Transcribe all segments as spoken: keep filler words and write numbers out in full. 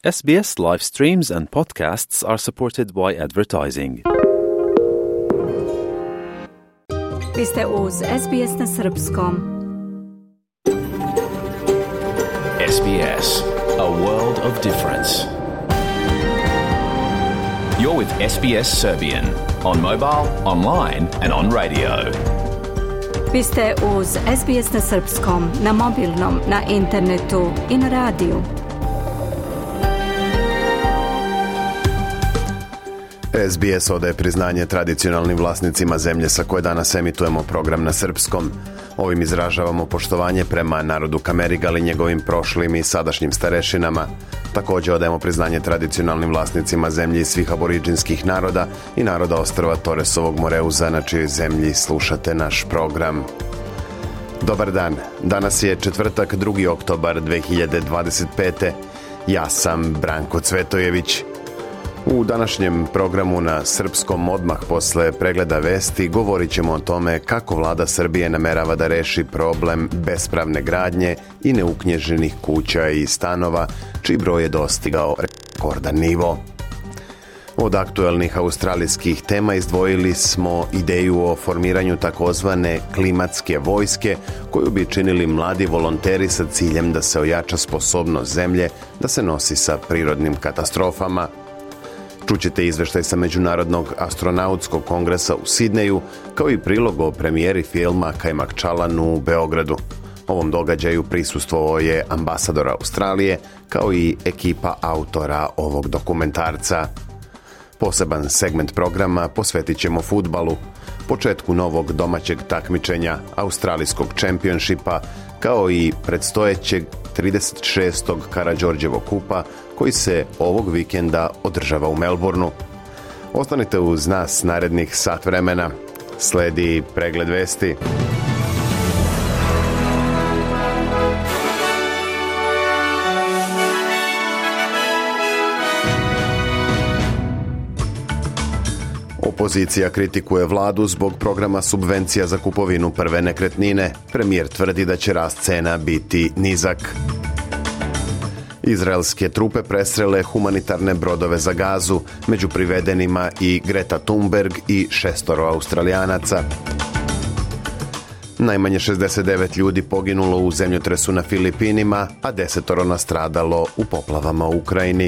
S B S live streams and podcasts are supported by advertising. Vi ste uz S B S na srpskom. S B S, a world of difference. You're with S B S Serbian on mobile, online and on radio. Vi ste uz S B S na srpskom, na mobilnom, na internetu i na radiju. S B S odaje priznanje tradicionalnim vlasnicima zemlje sa koje danas emitujemo program na srpskom. Ovim izražavamo poštovanje prema narodu Kamerigal i njegovim prošlim i sadašnjim starešinama. Također odajemo priznanje tradicionalnim vlasnicima zemlji i svih aboriđinskih naroda i naroda ostrva Toresovog Moreuza, na čijoj zemlji slušate naš program. Dobar dan, danas je četvrtak, drugi oktobar dve hiljade dvadeset pete. Ja sam Branko Cvetojević. U današnjem programu na srpskom, odmah posle pregleda vesti, govorit ćemo o tome kako vlada Srbije namerava da reši problem bespravne gradnje i neuknježenih kuća i stanova, čiji broj je dostigao rekordan nivo. Od aktuelnih australijskih tema izdvojili smo ideju o formiranju takozvane klimatske vojske, koju bi činili mladi volonteri sa ciljem da se ojača sposobnost zemlje da se nosi sa prirodnim katastrofama. Čućete izveštaj sa Međunarodnog astronautskog kongresa u Sidneju, kao i prilog o premijeri filma Kajmakčalan u Beogradu. Ovom događaju prisustvovao je ambasador Australije, kao i ekipa autora ovog dokumentarca. Poseban segment programa posvetit ćemo fudbalu, početku novog domaćeg takmičenja australijskog čempionšipa, kao i predstojećeg trideset šestog Karađorđevog kupa, koji se ovog vikenda održava u Melbourneu. Ostanite uz nas narednih sat vremena. Sledi pregled vesti. Opozicija kritikuje vladu zbog programa subvencija za kupovinu prve nekretnine. Premijer tvrdi da će rast cena biti nizak. Izraelske trupe presrele humanitarne brodove za Gazu, među privedenima i Greta Thunberg i šestoro Australijanaca. Najmanje šezdeset devet ljudi poginulo u zemljotresu na Filipinima, a desetoro nastradalo u poplavama u Ukrajini.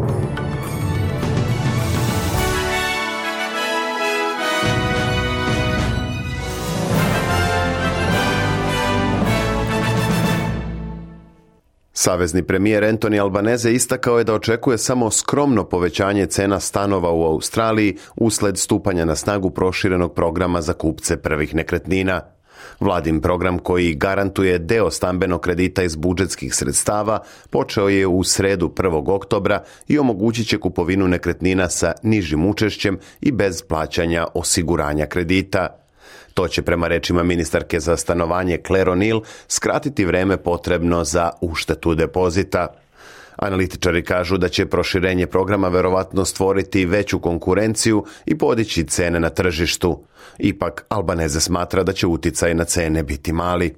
Savezni premijer Anthony Albanese istakao je da očekuje samo skromno povećanje cena stanova u Australiji usled stupanja na snagu proširenog programa za kupce prvih nekretnina. Vladin program, koji garantuje deo stambenog kredita iz budžetskih sredstava, počeo je u sredu prvog oktobra i omogućit će kupovinu nekretnina sa nižim učešćem i bez plaćanja osiguranja kredita. To će, prema rečima ministarke za stanovanje Claire O'Neill, skratiti vreme potrebno za uštetu depozita. Analitičari kažu da će proširenje programa verovatno stvoriti veću konkurenciju i podići cene na tržištu. Ipak, Albanese smatra da će uticaj na cene biti mali.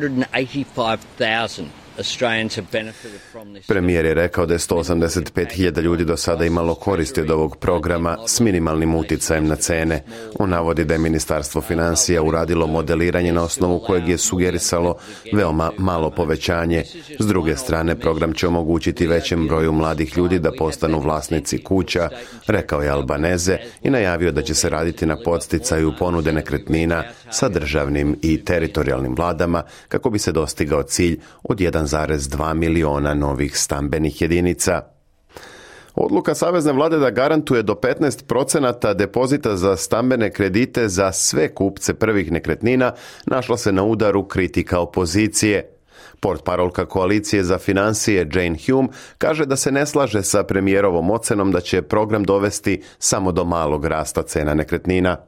Premijer je rekao da je sto osamdeset pet hiljada ljudi do sada imalo koristi od ovog programa s minimalnim uticajem na cene. On navodi da je Ministarstvo financija uradilo modeliranje na osnovu kojeg je sugerisalo veoma malo povećanje. S druge strane, program će omogućiti većem broju mladih ljudi da postanu vlasnici kuća, rekao je Albanese i najavio da će se raditi na podsticaju ponude nekretnina sa državnim i teritorijalnim vladama kako bi se dostigao cilj od jedan zarez dva miliona novih stambenih jedinica. Odluka Savezne vlade da garantuje do petnaest procenata depozita za stambene kredite za sve kupce prvih nekretnina našla se na udaru kritika opozicije. Portparolka koalicije za financije Jane Hume kaže da se ne slaže sa premijerovom ocenom da će program dovesti samo do malog rasta cena nekretnina.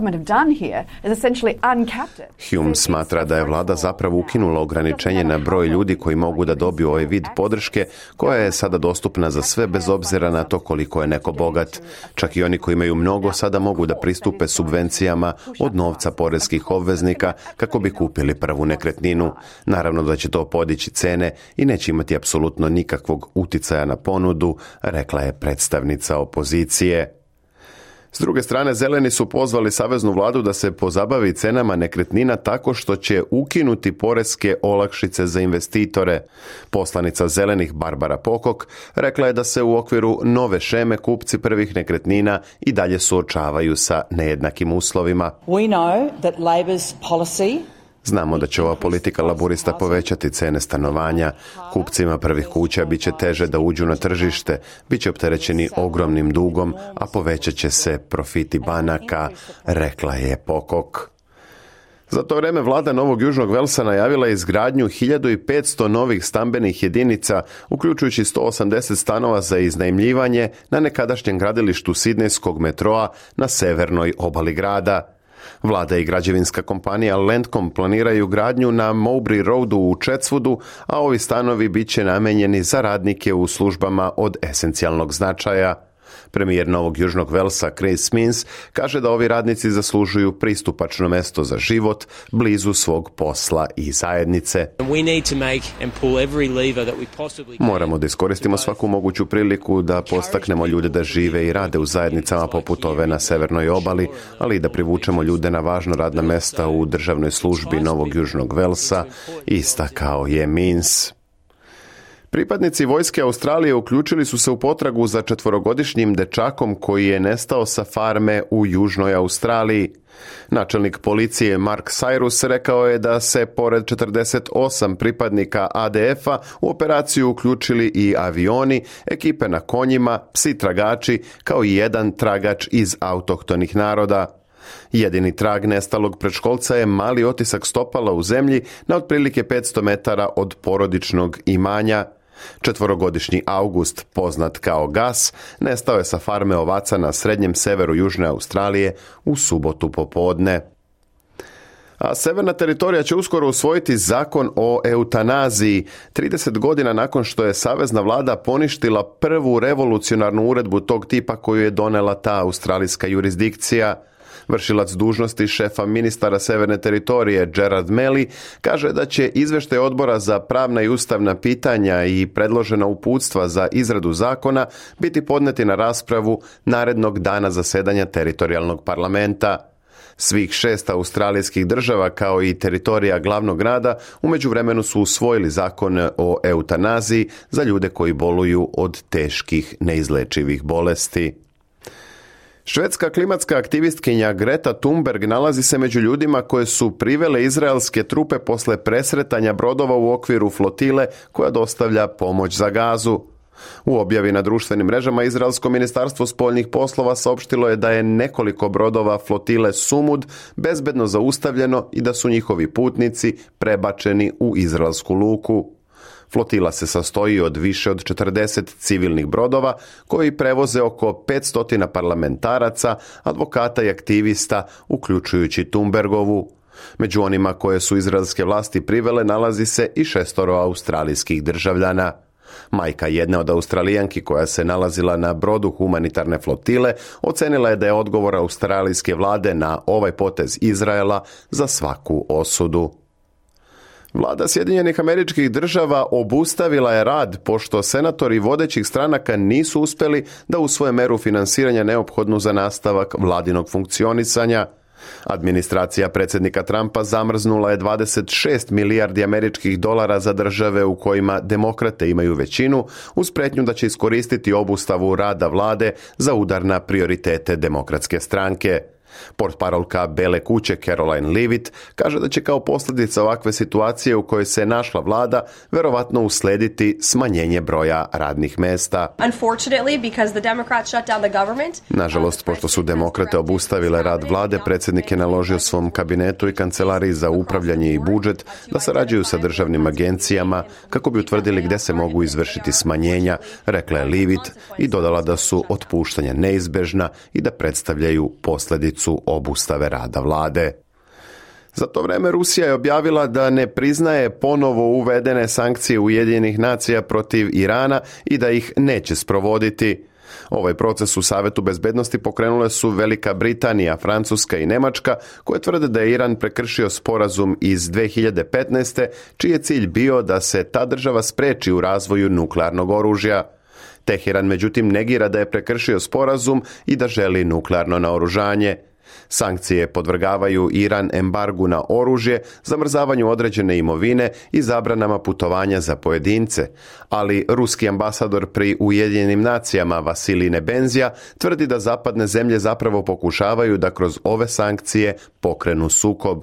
Hume smatra da je vlada zapravo ukinula ograničenje na broj ljudi koji mogu da dobiju ovaj vid podrške, koja je sada dostupna za sve bez obzira na to koliko je neko bogat. Čak i oni koji imaju mnogo sada mogu da pristupe subvencijama od novca poreskih obveznika kako bi kupili prvu nekretninu. Naravno da će to to podići cene i neće imati apsolutno nikakvog uticaja na ponudu, rekla je predstavnica opozicije. S druge strane, zeleni su pozvali saveznu vladu da se pozabavi cenama nekretnina tako što će ukinuti poreske olakšice za investitore. Poslanica zelenih Barbara Pocock rekla je da se u okviru nove šeme kupci prvih nekretnina i dalje suočavaju sa nejednakim uslovima. We know that Labor's policy Znamo da će ova politika laburista povećati cene stanovanja. Kupcima prvih kuća bit će teže da uđu na tržište, bit će opterećeni ogromnim dugom, a povećat će se profiti banaka, rekla je Pocock. Za to vreme vlada Novog Južnog Velsa najavila je izgradnju hiljadu petsto novih stambenih jedinica, uključujući sto osamdeset stanova za iznajmljivanje na nekadašnjem gradilištu sidnejskog metroa na severnoj obali grada. Vlada i građevinska kompanija Landcom planiraju gradnju na Mowbray Roadu u Chatswoodu, a ovi stanovi bit će namenjeni za radnike u službama od esencijalnog značaja. Premijer Novog Južnog Velsa Chris Minns kaže da ovi radnici zaslužuju pristupačno mesto za život, blizu svog posla i zajednice. Moramo da iskoristimo svaku moguću priliku da postaknemo ljude da žive i rade u zajednicama poput ove na severnoj obali, ali i da privučemo ljude na važna radna mesta u državnoj službi Novog Južnog Velsa, istakao je Minns. Pripadnici vojske Australije uključili su se u potragu za četvorogodišnjim dečakom koji je nestao sa farme u Južnoj Australiji. Načelnik policije Mark Cyrus rekao je da se pored četrdeset osam pripadnika A D F-a u operaciju uključili i avioni, ekipe na konjima, psi tragači, kao i jedan tragač iz autohtonih naroda. Jedini trag nestalog predškolca je mali otisak stopala u zemlji na otprilike petsto metara od porodičnog imanja. Četvorogodišnji August, poznat kao Gas, nestao je sa farme ovaca na srednjem severu Južne Australije u subotu popodne. A severna teritorija će uskoro usvojiti zakon o eutanaziji, trideset godina nakon što je savezna vlada poništila prvu revolucionarnu uredbu tog tipa koju je donela ta australijska jurisdikcija. Vršilac dužnosti šefa ministara severne teritorije Gerard Melly kaže da će izveštaj odbora za pravna i ustavna pitanja i predložena uputstva za izradu zakona biti podneti na raspravu narednog dana zasedanja teritorijalnog parlamenta. Svih šest australijskih država kao i teritorija glavnog grada u međuvremenu su usvojili zakon o eutanaziji za ljude koji boluju od teških neizlečivih bolesti. Švedska klimatska aktivistkinja Greta Thunberg nalazi se među ljudima koje su privele izraelske trupe posle presretanja brodova u okviru flotile koja dostavlja pomoć za Gazu. U objavi na društvenim mrežama Izraelsko ministarstvo spoljnih poslova saopštilo je da je nekoliko brodova flotile Sumud bezbedno zaustavljeno i da su njihovi putnici prebačeni u izraelsku luku. Flotila se sastoji od više od četrdeset civilnih brodova koji prevoze oko petsto parlamentaraca, advokata i aktivista, uključujući Thunbergovu. Među onima koje su izraelske vlasti privele nalazi se i šestoro australijskih državljana. Majka jedne od Australijanki koja se nalazila na brodu humanitarne flotile ocenila je da je odgovor australijske vlade na ovaj potez Izraela za svaku osudu. Vlada Sjedinjenih Američkih Država obustavila je rad pošto senatori vodećih stranaka nisu uspjeli da usvoje meru finansiranja neophodnu za nastavak vladinog funkcionisanja. Administracija predsjednika Trumpa zamrznula je dvadeset šest milijardi američkih dolara za države u kojima demokrate imaju većinu, uz pretnju da će iskoristiti obustavu rada vlade za udar na prioritete demokratske stranke. Portparolka Bele kuće Caroline Leavitt kaže da će kao posljedica ovakve situacije u kojoj se našla vlada verovatno uslediti smanjenje broja radnih mesta. Nažalost, pošto su demokrate obustavile rad vlade, predsjednik je naložio svom kabinetu i kancelariji za upravljanje i budžet da sarađuju sa državnim agencijama kako bi utvrdili gdje se mogu izvršiti smanjenja, rekla je Leavitt i dodala da su otpuštanja neizbežna i da predstavljaju posljedicu obustave rada vlade. Za to vreme Rusija je objavila da ne priznaje ponovo uvedene sankcije Ujedinjenih nacija protiv Irana i da ih neće sprovoditi. Ovaj proces u Savetu bezbednosti pokrenule su Velika Britanija, Francuska i Nemačka, koje tvrde da je Iran prekršio sporazum iz dve hiljade petnaeste, čiji je cilj bio da se ta država spreči u razvoju nuklearnog oružja. Teheran međutim negira da je prekršio sporazum i da želi nuklearno naoružanje. Sankcije podvrgavaju Iran embargu na oružje, zamrzavanju određene imovine i zabranama putovanja za pojedince, ali ruski ambasador pri Ujedinjenim nacijama Vasilij Nebenzija tvrdi da zapadne zemlje zapravo pokušavaju da kroz ove sankcije pokrenu sukob.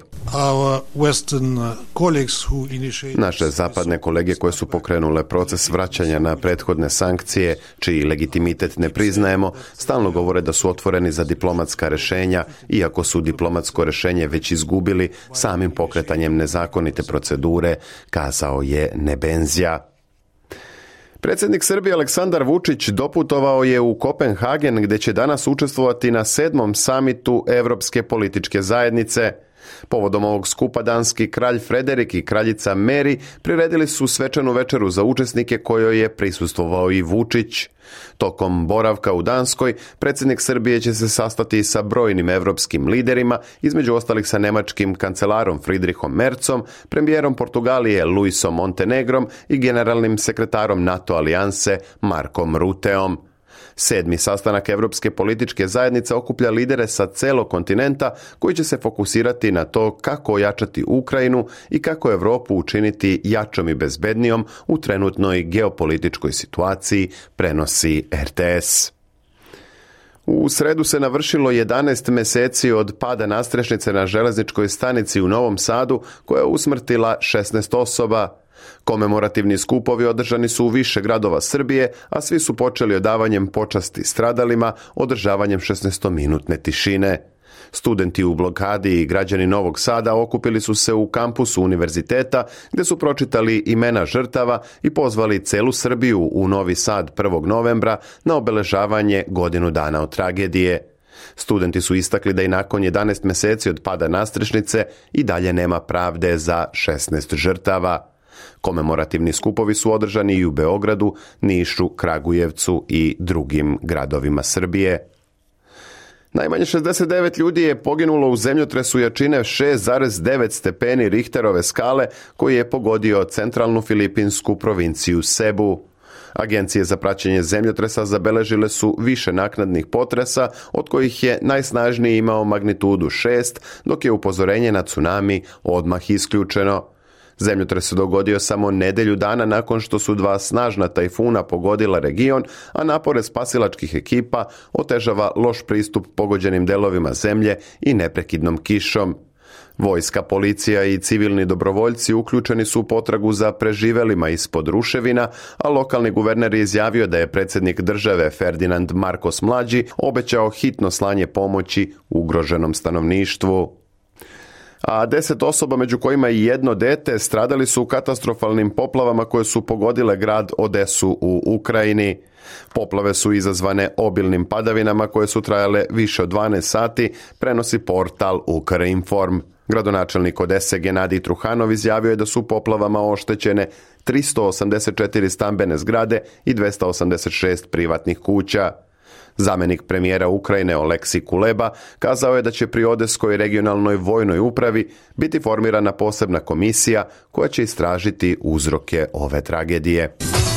Naše zapadne kolege koje su pokrenule proces vraćanja na prethodne sankcije, čiji legitimitet ne priznajemo, stalno govore da su otvoreni za diplomatska rješenja, iako su diplomatsko rješenje već izgubili samim pokretanjem nezakonite procedure, kazao je Nebenzija. Predsjednik Srbije Aleksandar Vučić doputovao je u Kopenhagen, gdje će danas učestvovati na sedmom samitu Evropske političke zajednice. Povodom ovog skupa danski kralj Frederik i kraljica Mary priredili su svečanu večeru za učesnike kojoj je prisustvovao i Vučić. Tokom boravka u Danskoj, predsjednik Srbije će se sastati sa brojnim evropskim liderima, između ostalih sa nemačkim kancelarom Friedrichom Merzom, premijerom Portugalije Luisom Montenegrom i generalnim sekretarom NATO alijanse Markom Ruteom. Sedmi sastanak Evropske političke zajednice okuplja lidere sa celog kontinenta koji će se fokusirati na to kako ojačati Ukrajinu i kako Evropu učiniti jačom i bezbednijom u trenutnoj geopolitičkoj situaciji, prenosi R T S. U sredu se navršilo jedanaest meseci od pada nadstrešnice na železničkoj stanici u Novom Sadu koja je usmrtila šesnaest osoba. Komemorativni skupovi održani su u više gradova Srbije, a svi su počeli odavanjem počasti stradalima, održavanjem šesnaestominutne tišine. Studenti u blokadi i građani Novog Sada okupili su se u kampusu univerziteta, gdje su pročitali imena žrtava i pozvali celu Srbiju u Novi Sad prvog novembra na obeležavanje godinu dana od tragedije. Studenti su istakli da i nakon jedanaest meseci od pada nadstrešnice i dalje nema pravde za šesnaest žrtava. Komemorativni skupovi su održani i u Beogradu, Nišu, Kragujevcu i drugim gradovima Srbije. Najmanje šezdeset devet ljudi je poginulo u zemljotresu jačine šest zarez devet stepeni Richterove skale koji je pogodio centralnu filipinsku provinciju Sebu. Agencije za praćenje zemljotresa zabeležile su više naknadnih potresa, od kojih je najsnažniji imao magnitudu šest, dok je upozorenje na tsunami odmah isključeno. Zemljotres se dogodio samo nedelju dana nakon što su dva snažna tajfuna pogodila region, a napore spasilačkih ekipa otežava loš pristup pogođenim delovima zemlje i neprekidnom kišom. Vojska, policija i civilni dobrovoljci uključeni su u potragu za preživelima ispod ruševina, a lokalni guverner je izjavio da je predsjednik države Ferdinand Marcos Mlađi obećao hitno slanje pomoći ugroženom stanovništvu. A deset osoba, među kojima i jedno dete, stradali su u katastrofalnim poplavama koje su pogodile grad Odesu u Ukrajini. Poplave su izazvane obilnim padavinama koje su trajale više od dvanaest sati, prenosi portal Ukrinform. Gradonačelnik Odese Genadij Truhanov izjavio je da su poplavama oštećene tristo osamdeset četiri stambene zgrade i dvesta osamdeset šest privatnih kuća. Zamenik premijera Ukrajine Oleksij Kuleba kazao je da će pri Odeskoj regionalnoj vojnoj upravi biti formirana posebna komisija koja će istražiti uzroke ove tragedije.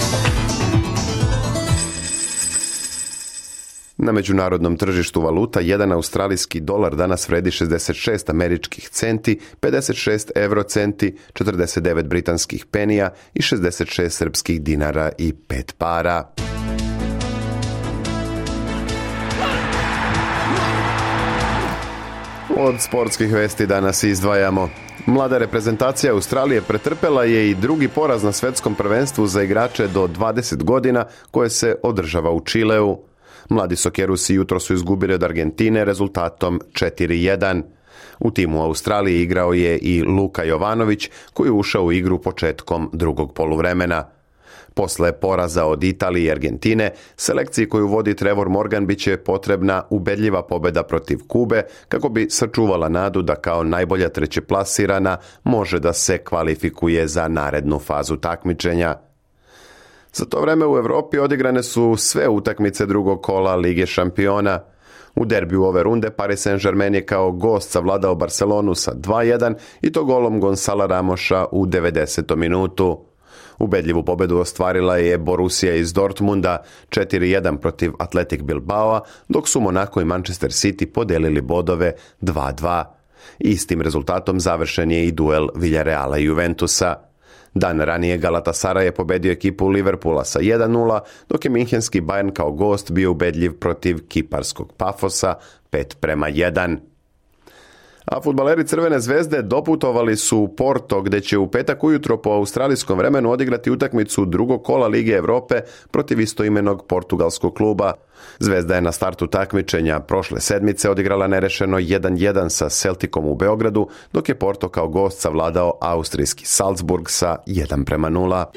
Na međunarodnom tržištu valuta jedan australijski dolar danas vredi šezdeset šest američkih centi, pedeset šest eurocenti, četrdeset devet britanskih penija i šezdeset šest srpskih dinara i pet para. Od sportskih vesti danas izdvajamo. Mlada reprezentacija Australije pretrpela je i drugi poraz na svetskom prvenstvu za igrače do dvadeset godina koje se održava u Čileu. Mladi sokerusi jutro su izgubili od Argentine rezultatom četiri jedan. U timu Australije igrao je i Luka Jovanović koji je ušao u igru početkom drugog poluvremena. Posle poraza od Italije i Argentine, selekciji koju vodi Trevor Morgan biće potrebna ubedljiva pobeda protiv Kube kako bi sačuvala nadu da kao najbolja trećeplasirana može da se kvalifikuje za narednu fazu takmičenja. Za to vreme u Evropi odigrane su sve utakmice drugog kola Lige šampiona. U derbiju ove runde Paris Saint-Germain je kao gost savladao Barcelonu sa dva jedan i to golom Gonzala Ramoša u devedesetom minutu. Ubedljivu pobedu ostvarila je Borussia iz Dortmunda četiri jedan protiv Athletic Bilbao, dok su Monaco i Manchester City podelili bodove dva dva. Istim rezultatom završen je i duel Villarreala i Juventusa. Dan ranije Galatasaray je pobedio ekipu Liverpoola sa jedan nula, dok je minhenski Bayern kao gost bio ubedljiv protiv kiparskog Pafosa pet prema jedan. A fudbaleri Crvene zvezde doputovali su u Porto, gde će u petak ujutro po australijskom vremenu odigrati utakmicu drugog kola Lige Evrope protiv istoimenog portugalskog kluba. Zvezda je na startu takmičenja prošle sedmice odigrala nerešeno jedan jedan sa Celticom u Beogradu, dok je Porto kao gost savladao austrijski Salzburg sa jedan prema nula.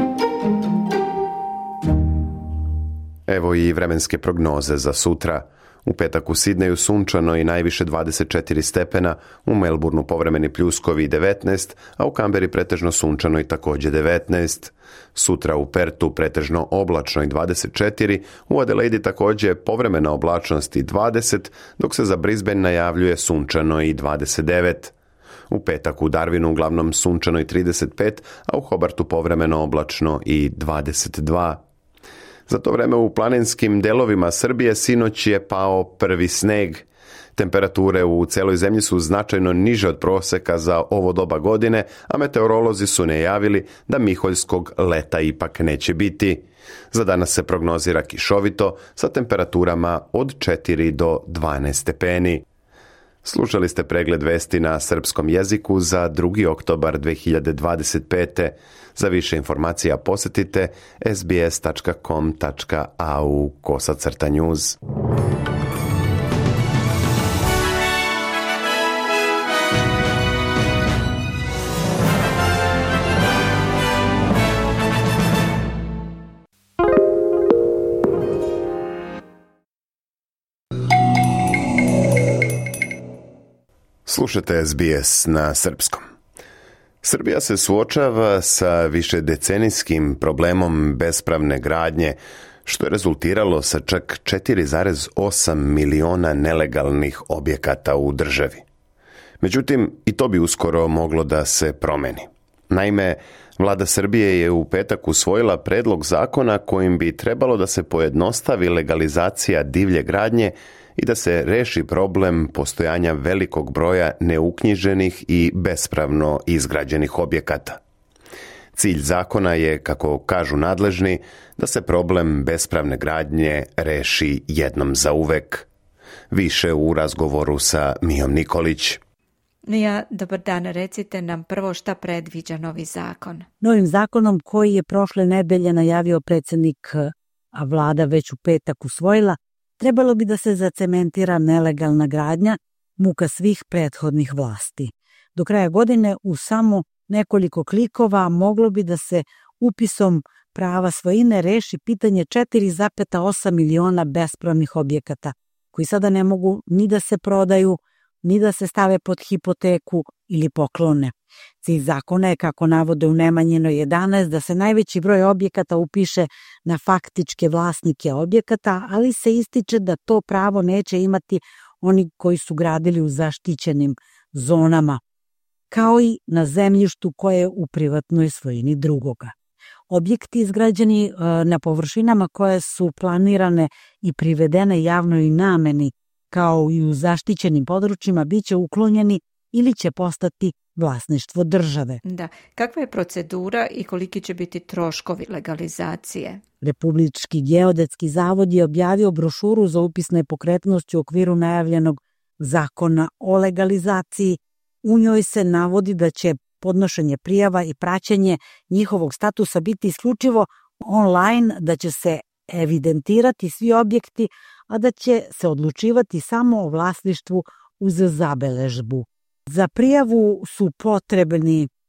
Evo i vremenske prognoze za sutra. U petak u Sidneju sunčano i najviše dvadeset četiri stepena, u Melbourneu povremeni pljuskovi devetnaest, a u Kamberi pretežno sunčano i također devetnaest. Sutra u Pertu pretežno oblačno i dvadeset četiri, u Adelaidi također povremena oblačnost i dvadeset, dok se za Brisbane najavljuje sunčano i dvadeset devet. U petak u Darwinu uglavnom sunčano i trideset pet, a u Hobartu povremeno oblačno i dvadeset dva. Za to vreme u planinskim delovima Srbije sinoć je pao prvi sneg. Temperature u celoj zemlji su značajno niže od proseka za ovo doba godine, a meteorolozi su najavili da miholjskog leta ipak neće biti. Za danas se prognozira kišovito sa temperaturama od četiri do dvanaest stepeni. Slušali ste pregled vesti na srpskom jeziku za drugi oktobar dve hiljade dvadeset pete. Za više informacija posjetite s b s tačka com tačka a u kosacrta news. Slušate S B S na srpskom. Srbija se suočava sa višedecenijskim problemom bespravne gradnje, što je rezultiralo sa čak četiri zarez osam miliona nelegalnih objekata u državi. Međutim, i to bi uskoro moglo da se promeni. Naime, Vlada Srbije je u petak usvojila predlog zakona kojim bi trebalo da se pojednostavi legalizacija divlje gradnje i da se reši problem postojanja velikog broja neuknjiženih i bespravno izgrađenih objekata. Cilj zakona je, kako kažu nadležni, da se problem bespravne gradnje reši jednom zauvek. Više u razgovoru sa Mijom Nikolić. Mija, dobar dan, recite nam prvo šta predviđa novi zakon. Novim zakonom koji je prošle nedelje najavio predsjednik, a vlada već u petak usvojila, trebalo bi da se zacementira nelegalna gradnja, muka svih prethodnih vlasti. Do kraja godine u samo nekoliko klikova moglo bi da se upisom prava svojine reši pitanje četiri zarez osam miliona bespravnih objekata, koji sada ne mogu ni da se prodaju, ni da se stave pod hipoteku ili poklone. Cilj zakona je, kako navode u Nemanjinoj jedanaest, da se najveći broj objekata upiše na faktičke vlasnike objekata, ali se ističe da to pravo neće imati oni koji su gradili u zaštićenim zonama, kao i na zemljištu koje je u privatnoj svojini drugoga. Objekti izgrađeni na površinama koje su planirane i privedene javnoj nameni, kao i u zaštićenim područjima, bit će uklonjeni ili će postati vlasništvo države. Da, kakva je procedura i koliki će biti troškovi legalizacije? Republički geodetski zavod je objavio brošuru za upis nepokretnosti u okviru najavljenog zakona o legalizaciji. U njoj se navodi da će podnošenje prijava i praćenje njihovog statusa biti isključivo online, da će se evidentirati svi objekti, a da će se odlučivati samo o vlasništvu uz zabeležbu. Za prijavu su potrebni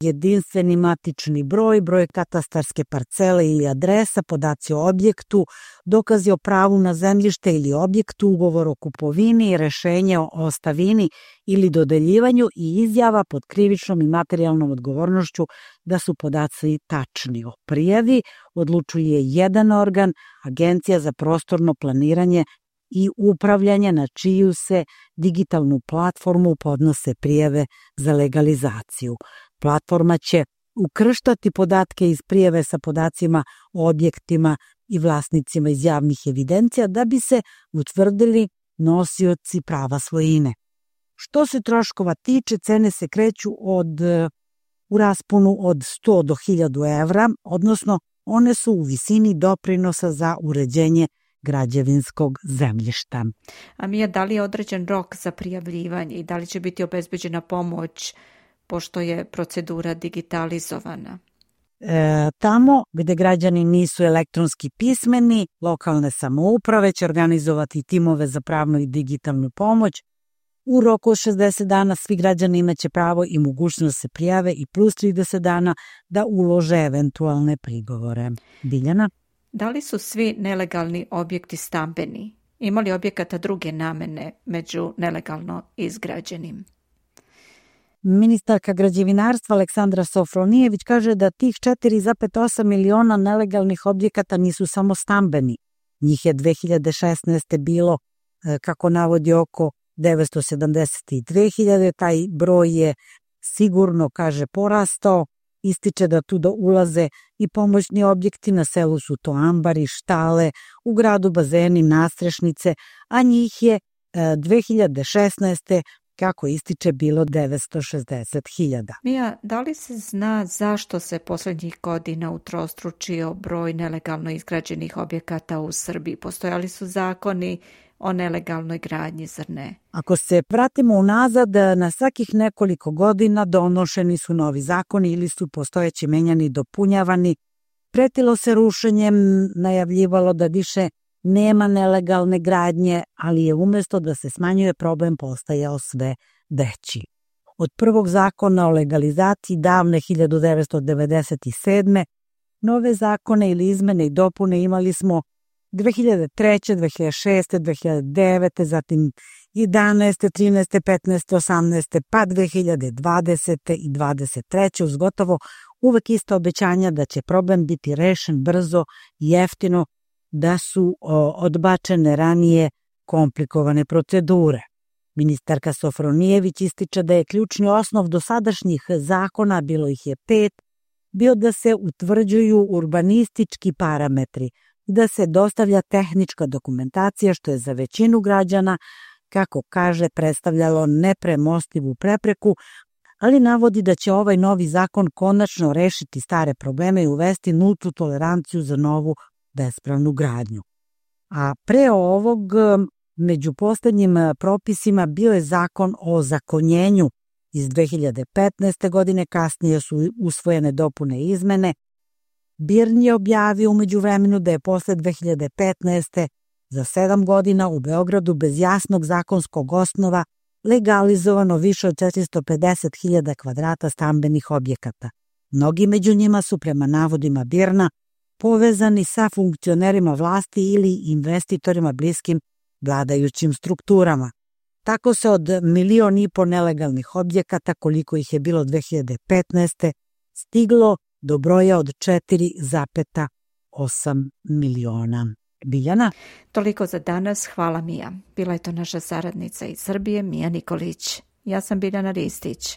jedinstveni matični broj, broj katastarske parcele ili adresa, podaci o objektu, dokazi o pravu na zemljište ili objektu, ugovor o kupovini, rešenje o ostavini ili dodeljivanju i izjava pod krivičnom i materijalnom odgovornošću da su podaci tačni. O prijavi odlučuje jedan organ, Agencija za prostorno planiranje i upravljanje, na čiju se digitalnu platformu podnose prijave za legalizaciju. Platforma će ukrštati podatke iz prijave sa podacima o objektima i vlasnicima iz javnih evidencija da bi se utvrdili nosioci prava svojine. Što se troškova tiče, cene se kreću od, u rasponu od sto do hiljadu evra, odnosno one su u visini doprinosa za uređenje građevinskog zemljišta. A Mija, da li je određen rok za prijavljivanje i da li će biti obezbeđena pomoć pošto je procedura digitalizovana? E, tamo gde građani nisu elektronski pismeni, lokalne samouprave će organizovati timove za pravnu i digitalnu pomoć. U roku od šezdeset dana svi građani imaće pravo i mogućnost da se prijave i plus trideset dana da ulože eventualne prigovore. Biljana? Da li su svi nelegalni objekti stambeni? Ima li objekata druge namene među nelegalno izgrađenim? Ministarka građevinarstva Aleksandra Sofronijević kaže da tih četiri zarez osam miliona nelegalnih objekata nisu samo stambeni. Njih je dve hiljade šesnaeste. bilo, kako navodi, oko devetsto sedamdeset dve hiljade. Taj broj je sigurno, kaže, porastao. Ističe da tu da ulaze i pomoćni objekti, na selu su to ambari, štale, u gradu bazeni, nastrešnice, a njih je dve hiljade šesnaeste. kako ističe bilo devetsto šezdeset hiljada. Mija, da li se zna zašto se posljednjih godina utrostručio broj nelegalno izgrađenih objekata u Srbiji? Postojali su zakoni o nelegalnoj gradnji, zar ne? Ako se vratimo unazad, na svakih nekoliko godina donošeni su novi zakoni ili su postojeći menjani i dopunjavani. Pretilo se rušenjem, najavljivalo da više nema nelegalne gradnje, ali je umjesto da se smanjuje, problem postajao sve veći. Od prvog zakona o legalizaciji davne hiljadu devetsto devedeset sedme. nove zakone ili izmene i dopune imali smo dve hiljade treće, dve hiljade šeste, dve hiljade devete, zatim jedanaeste, trinaeste, petnaeste, osamnaeste, pa dve hiljade dvadesete i dvadeset treće uz gotovo uvek ista obećanja da će problem biti rešen brzo i jeftino, da su o, odbačene ranije komplikovane procedure. Ministarka Sofronijević ističe da je ključni osnov dosadašnjih zakona, bilo ih je pet, bio da se utvrđuju urbanistički parametri, da se dostavlja tehnička dokumentacija, što je za većinu građana, kako kaže, predstavljalo nepremostivu prepreku, ali navodi da će ovaj novi zakon konačno rešiti stare probleme i uvesti nultu toleranciju za novu bespravnu gradnju. A pre ovog, među poslednjim propisima bio je zakon o ozakonjenju iz dve hiljade petnaeste. godine, kasnije su usvojene dopune i izmene. BIRN je objavio u međuvremenu da je posle dve hiljade petnaeste. za sedam godina u Beogradu bez jasnog zakonskog osnova legalizovano više od četiristo pedeset hiljada kvadrata stambenih objekata. Mnogi među njima su, prema navodima BIRN-a, povezani sa funkcionerima vlasti ili investitorima bliskim vladajućim strukturama. Tako se od milion i po nelegalnih objekata, koliko ih je bilo dve hiljade petnaeste. stiglo do broja od četiri zarez osam miliona. Biljana? Toliko za danas, hvala Mija. Bila je to naša saradnica iz Srbije, Mija Nikolić. Ja sam Biljana Ristić.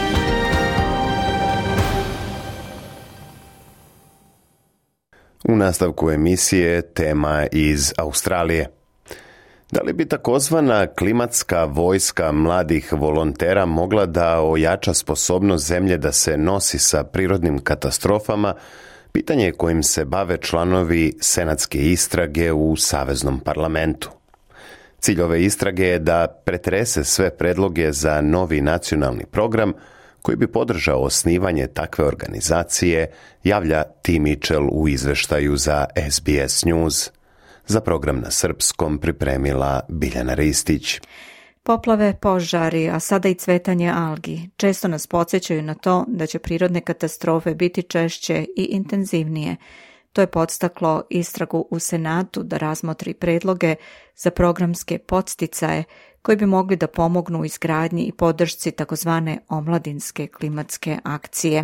U nastavku emisije tema iz Australije. Da li bi takozvana klimatska vojska mladih volontera mogla da ojača sposobnost zemlje da se nosi sa prirodnim katastrofama, pitanje kojim se bave članovi senatske istrage u Saveznom parlamentu. Cilj ove istrage je da pretrese sve predloge za novi nacionalni program koji bi podržao osnivanje takve organizacije, javlja T. Mitchell u izveštaju za S B S News. Za program na srpskom pripremila Biljana Ristić. Poplave, požari, a sada i cvetanje algi često nas podsjećaju na to da će prirodne katastrofe biti češće i intenzivnije. To je podstaklo istragu u Senatu da razmotri predloge za programske podsticaje koji bi mogli da pomognu u izgradnji i podršci takozvane omladinske klimatske akcije.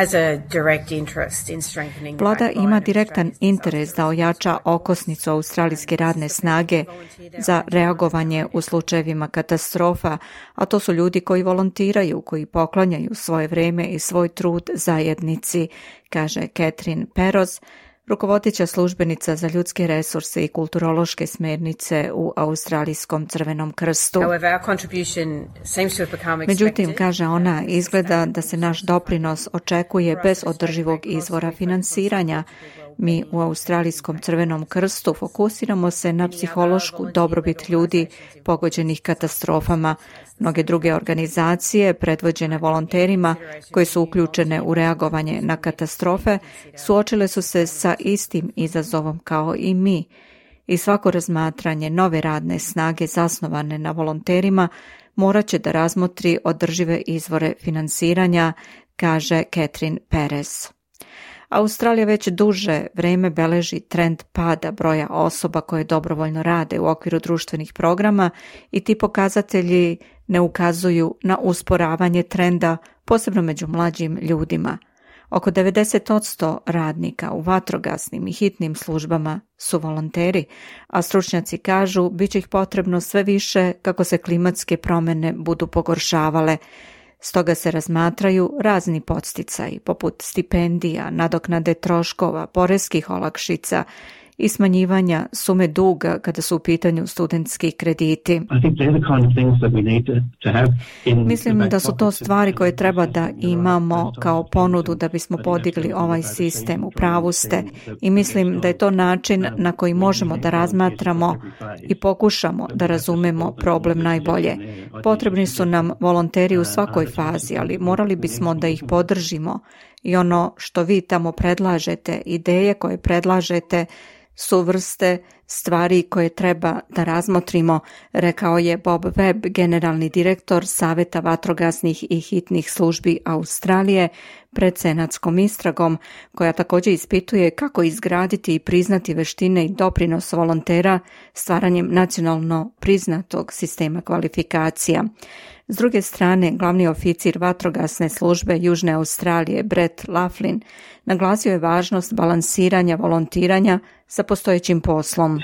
Vlada ima direktan interes da ojača okosnicu australijske radne snage za reagovanje u slučajevima katastrofa, a to su ljudi koji volontiraju, koji poklanjaju svoje vreme i svoj trud zajednici, kaže Catherine Peros, rukovodeća službenica za ljudske resurse i kulturološke smernice u Australijskom Crvenom krstu. Međutim, kaže ona, izgleda da se naš doprinos očekuje bez održivog izvora finansiranja. Mi u Australijskom Crvenom krstu fokusiramo se na psihološku dobrobit ljudi pogođenih katastrofama. Mnoge druge organizacije, predvođene volonterima koji su uključene u reagovanje na katastrofe, suočile su se sa istim izazovom kao i mi. I svako razmatranje nove radne snage zasnovane na volonterima morat će da razmotri održive izvore finansiranja, kaže Catherine Perez. Australija već duže vreme beleži trend pada broja osoba koje dobrovoljno rade u okviru društvenih programa i ti pokazatelji ne ukazuju na usporavanje trenda, posebno među mlađim ljudima. Oko devedeset posto radnika u vatrogasnim i hitnim službama su volonteri, a stručnjaci kažu bit će ih potrebno sve više kako se klimatske promjene budu pogoršavale. Stoga se razmatraju razni podsticaji, poput stipendija, nadoknade troškova, poreskih olakšica i smanjivanja sume duga kada su u pitanju studentski krediti. Mislim da su to stvari koje treba da imamo kao ponudu da bismo podigli ovaj sistem. U pravu ste i mislim da je to način na koji možemo da razmatramo i pokušamo da razumemo problem najbolje. Potrebni su nam volonteri u svakoj fazi, ali morali bismo da ih podržimo i ono što vi tamo predlažete, ideje koje predlažete, su vrste stvari koje treba da razmotrimo, rekao je Bob Webb, generalni direktor Saveta vatrogasnih i hitnih službi Australije, pred senatskom istragom, koja također ispituje kako izgraditi i priznati veštine i doprinos volontera stvaranjem nacionalno priznatog sistema kvalifikacija. S druge strane, glavni oficir vatrogasne službe Južne Australije, Brett Laughlin, naglasio je važnost balansiranja volontiranja sa postojećim poslom.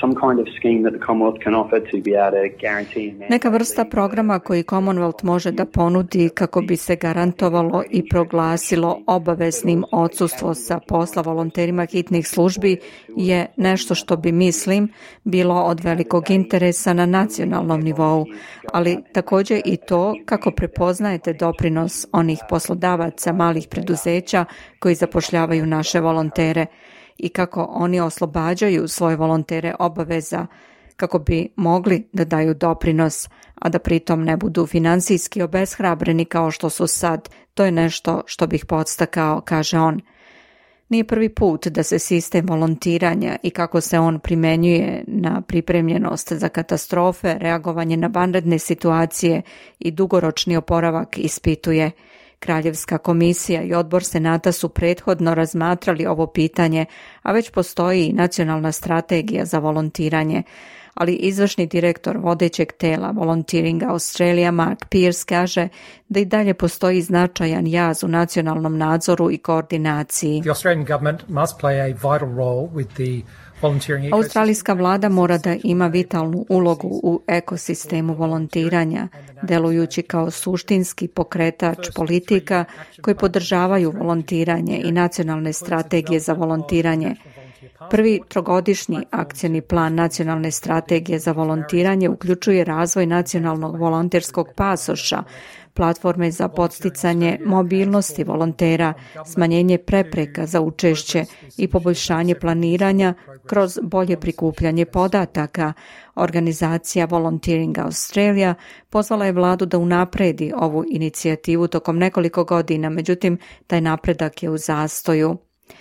Neka vrsta programa koji Commonwealth može da ponudi kako bi se garantovalo i proglasilo obaveznim odsustvo sa posla volonterima hitnih službi je nešto što bi, mislim, bilo od velikog interesa na nacionalnom nivou, ali također i to kako prepoznajete doprinos onih poslodavaca malih preduzeća koji zapošljavaju naše volontere i kako oni oslobađaju svoje volontere obaveza kako bi mogli da daju doprinos, a da pritom ne budu finansijski obeshrabreni kao što su sad. To je nešto što bih podstakao, kaže on. Nije prvi put da se sistem volontiranja i kako se on primenjuje na pripremljenost za katastrofe, reagovanje na vanredne situacije i dugoročni oporavak ispituje. Kraljevska komisija i odbor Senata su prethodno razmatrali ovo pitanje, a već postoji i nacionalna strategija za volontiranje. Ali izvršni direktor vodećeg tela Volunteering Australia Mark Pierce kaže da i dalje postoji značajan jaz u nacionalnom nadzoru i koordinaciji. The Australian government must play a vital role with the Australijska vlada mora da ima vitalnu ulogu u ekosistemu volontiranja, delujući kao suštinski pokretač politika koji podržavaju volontiranje i nacionalne strategije za volontiranje. Prvi trogodišnji akcioni plan nacionalne strategije za volontiranje uključuje razvoj nacionalnog volonterskog pasoša, platforme za podsticanje mobilnosti volontera, smanjenje prepreka za učešće i poboljšanje planiranja kroz bolje prikupljanje podataka. Organizacija Volunteering Australia pozvala je vladu da unapredi ovu inicijativu tokom nekoliko godina, međutim taj napredak je u zastoju.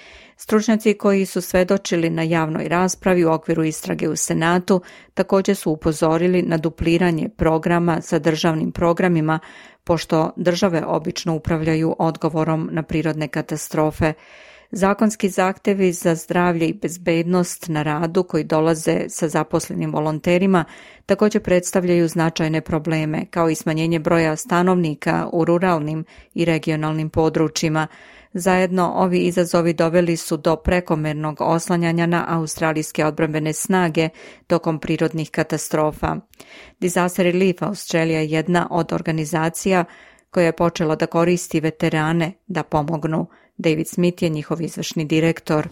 Stručnjaci koji su svedočili na javnoj raspravi u okviru istrage u Senatu također su upozorili na dupliranje programa sa državnim programima, pošto države obično upravljaju odgovorom na prirodne katastrofe. Zakonski zahtevi za zdravlje i bezbednost na radu koji dolaze sa zaposlenim volonterima također predstavljaju značajne probleme, kao i smanjenje broja stanovnika u ruralnim i regionalnim područjima. Zajedno ovi izazovi doveli su do prekomernog oslanjanja na australijske odbrambene snage tokom prirodnih katastrofa. Disaster Relief Australia je jedna od organizacija koja je počela da koristi veterane da pomognu. David Smith je njihov izvršni direktor.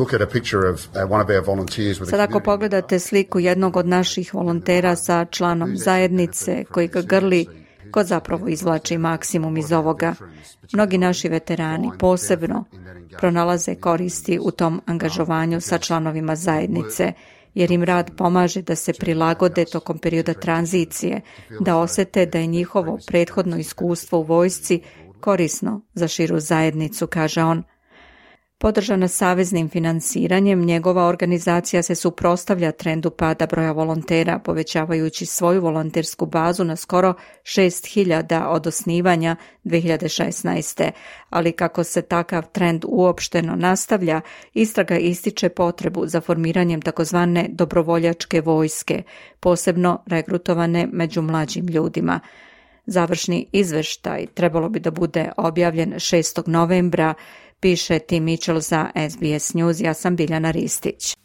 Sad ako pogledate sliku jednog od naših volontera sa članom zajednice koji ga grli, ko zapravo izvlači maksimum iz ovoga. Mnogi naši veterani posebno pronalaze koristi u tom angažovanju sa članovima zajednice, jer im rad pomaže da se prilagode tokom perioda tranzicije, da osete da je njihovo prethodno iskustvo u vojsci korisno za širu zajednicu, kaže on. Podržana saveznim finansiranjem, njegova organizacija se suprotstavlja trendu pada broja volontera, povećavajući svoju volontersku bazu na skoro šest hiljada od osnivanja dve hiljade šesnaeste. Ali kako se takav trend uopšteno nastavlja, istraga ističe potrebu za formiranjem takozvane dobrovoljačke vojske, posebno regrutovane među mlađim ljudima. Završni izveštaj trebalo bi da bude objavljen šestog novembra, piše Tim Mitchell za S B S News. Ja sam Biljana Ristić.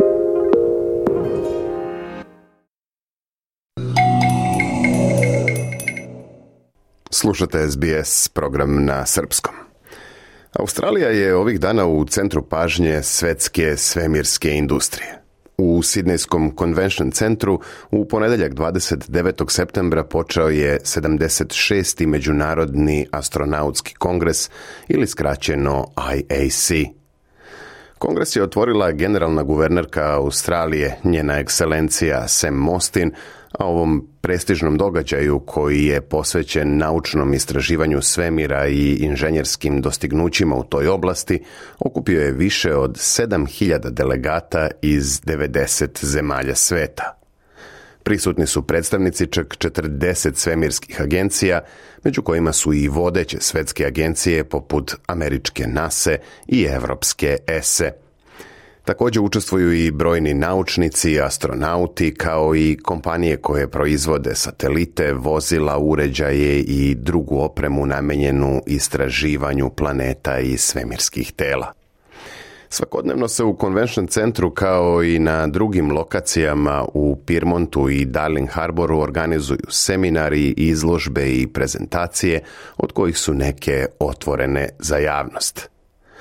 Slušate S B S program na srpskom. Australija je ovih dana u centru pažnje svetske svemirske industrije. U Sidnejskom Convention centru u ponedeljak dvadeset devetog septembra počeo je sedamdeset šesti Međunarodni astronautski kongres ili skraćeno I A C. Kongres je otvorila generalna guvernerka Australije, njena ekscelencija Sam Mostyn, a ovom prestižnom događaju koji je posvećen naučnom istraživanju svemira i inženjerskim dostignućima u toj oblasti okupio je više od sedam hiljada delegata iz devedeset zemalja sveta. Prisutni su predstavnici čak četrdeset svemirskih agencija, među kojima su i vodeće svetske agencije poput američke nase i evropske E S E. Također učestvuju i brojni naučnici, astronauti, kao i kompanije koje proizvode satelite, vozila, uređaje i drugu opremu namenjenu istraživanju planeta i svemirskih tela. Svakodnevno se u Convention centru kao i na drugim lokacijama u Pyrmontu i Darling Harboru organizuju seminari, izložbe i prezentacije, od kojih su neke otvorene za javnost.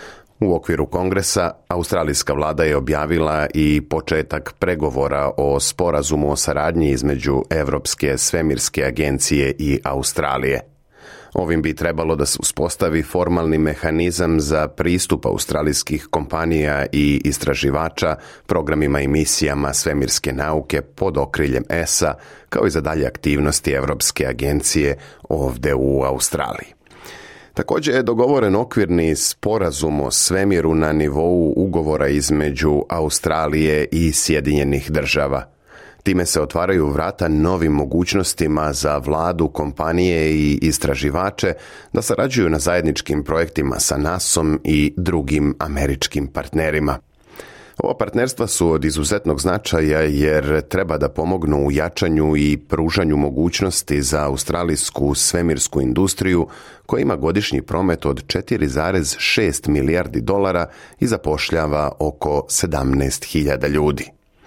U okviru kongresa, australijska vlada je objavila i početak pregovora o sporazumu o saradnji između Evropske svemirske agencije i Australije. Ovim bi trebalo da se uspostavi formalni mehanizam za pristup australijskih kompanija i istraživača programima i misijama svemirske nauke pod okriljem E S A, kao i za dalje aktivnosti Evropske agencije ovde u Australiji. Također je dogovoren okvirni sporazum o svemiru na nivou ugovora između Australije i Sjedinjenih država. Time se otvaraju vrata novim mogućnostima za vladu, kompanije i istraživače da sarađuju na zajedničkim projektima sa nasom i drugim američkim partnerima. Ova partnerstva su od izuzetnog značaja jer treba da pomognu u jačanju i pružanju mogućnosti za australijsku svemirsku industriju koja ima godišnji promet od četiri zarez šest milijardi dolara i zapošljava oko sedamnaest hiljada ljudi.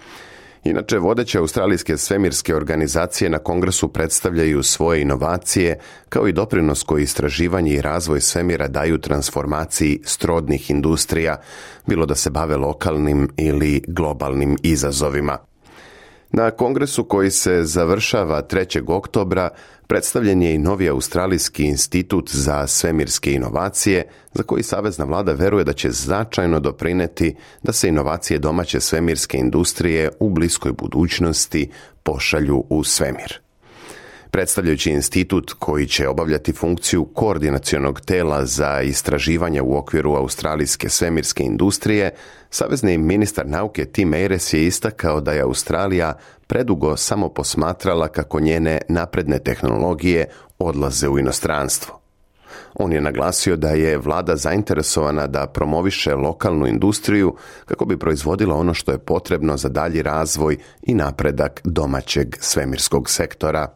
Inače, vodeće australijske svemirske organizacije na kongresu predstavljaju svoje inovacije kao i doprinos koji istraživanje i razvoj svemira daju transformaciji srodnih industrija, bilo da se bave lokalnim ili globalnim izazovima. Na kongresu koji se završava trećeg oktobra predstavljen je i novi Australijski institut za svemirske inovacije, za koji savezna vlada veruje da će značajno doprineti da se inovacije domaće svemirske industrije u bliskoj budućnosti pošalju u svemir. Predstavljajući institut koji će obavljati funkciju koordinacionog tela za istraživanja u okviru australijske svemirske industrije, savezni ministar nauke Tim Ayres je istakao da je Australija predugo samo posmatrala kako njene napredne tehnologije odlaze u inostranstvo. On je naglasio da je vlada zainteresovana da promoviše lokalnu industriju kako bi proizvodila ono što je potrebno za dalji razvoj i napredak domaćeg svemirskog sektora.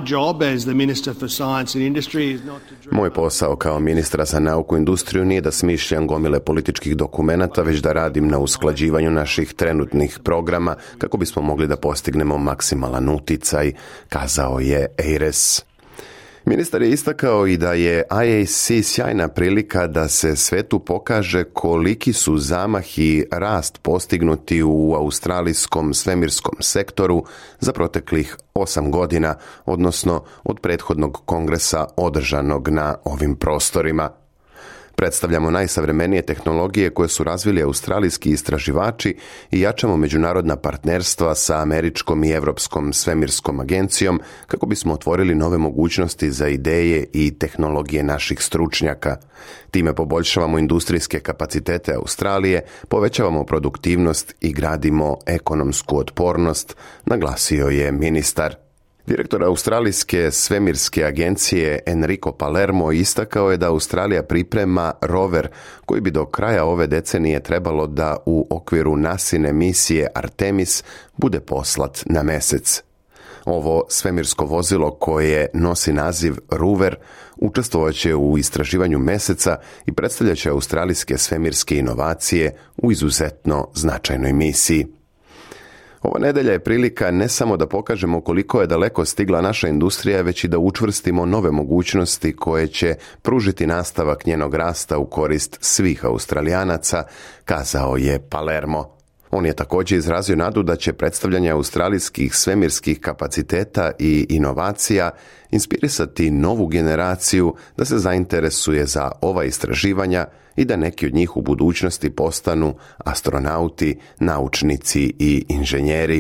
Moj posao kao ministra za nauku i industriju nije da smišljam gomile političkih dokumenata, već da radim na usklađivanju naših trenutnih programa kako bismo mogli da postignemo maksimalan uticaj, kazao je Ayres. Ministar je istakao i da je I A C sjajna prilika da se svetu pokaže koliki su zamah i rast postignuti u australijskom svemirskom sektoru za proteklih osam godina, odnosno od prethodnog kongresa održanog na ovim prostorima. Predstavljamo najsavremenije tehnologije koje su razvili australijski istraživači i jačamo međunarodna partnerstva sa američkom i evropskom svemirskom agencijom kako bismo otvorili nove mogućnosti za ideje i tehnologije naših stručnjaka. Time poboljšavamo industrijske kapacitete Australije, povećavamo produktivnost i gradimo ekonomsku otpornost, naglasio je ministar. Direktor australijske svemirske agencije Enrico Palermo istakao je da Australija priprema rover koji bi do kraja ove decenije trebalo da u okviru nasine misije Artemis bude poslat na mesec. Ovo svemirsko vozilo koje nosi naziv Rover učestvovaće u istraživanju meseca i predstavljaće australijske svemirske inovacije u izuzetno značajnoj misiji. Ova nedelja je prilika ne samo da pokažemo koliko je daleko stigla naša industrija, već i da učvrstimo nove mogućnosti koje će pružiti nastavak njenog rasta u korist svih Australijanaca, kazao je Palermo. On je također izrazio nadu da će predstavljanje australijskih svemirskih kapaciteta i inovacija inspirisati novu generaciju da se zainteresuje za ova istraživanja i da neki od njih u budućnosti postanu astronauti, naučnici i inženjeri.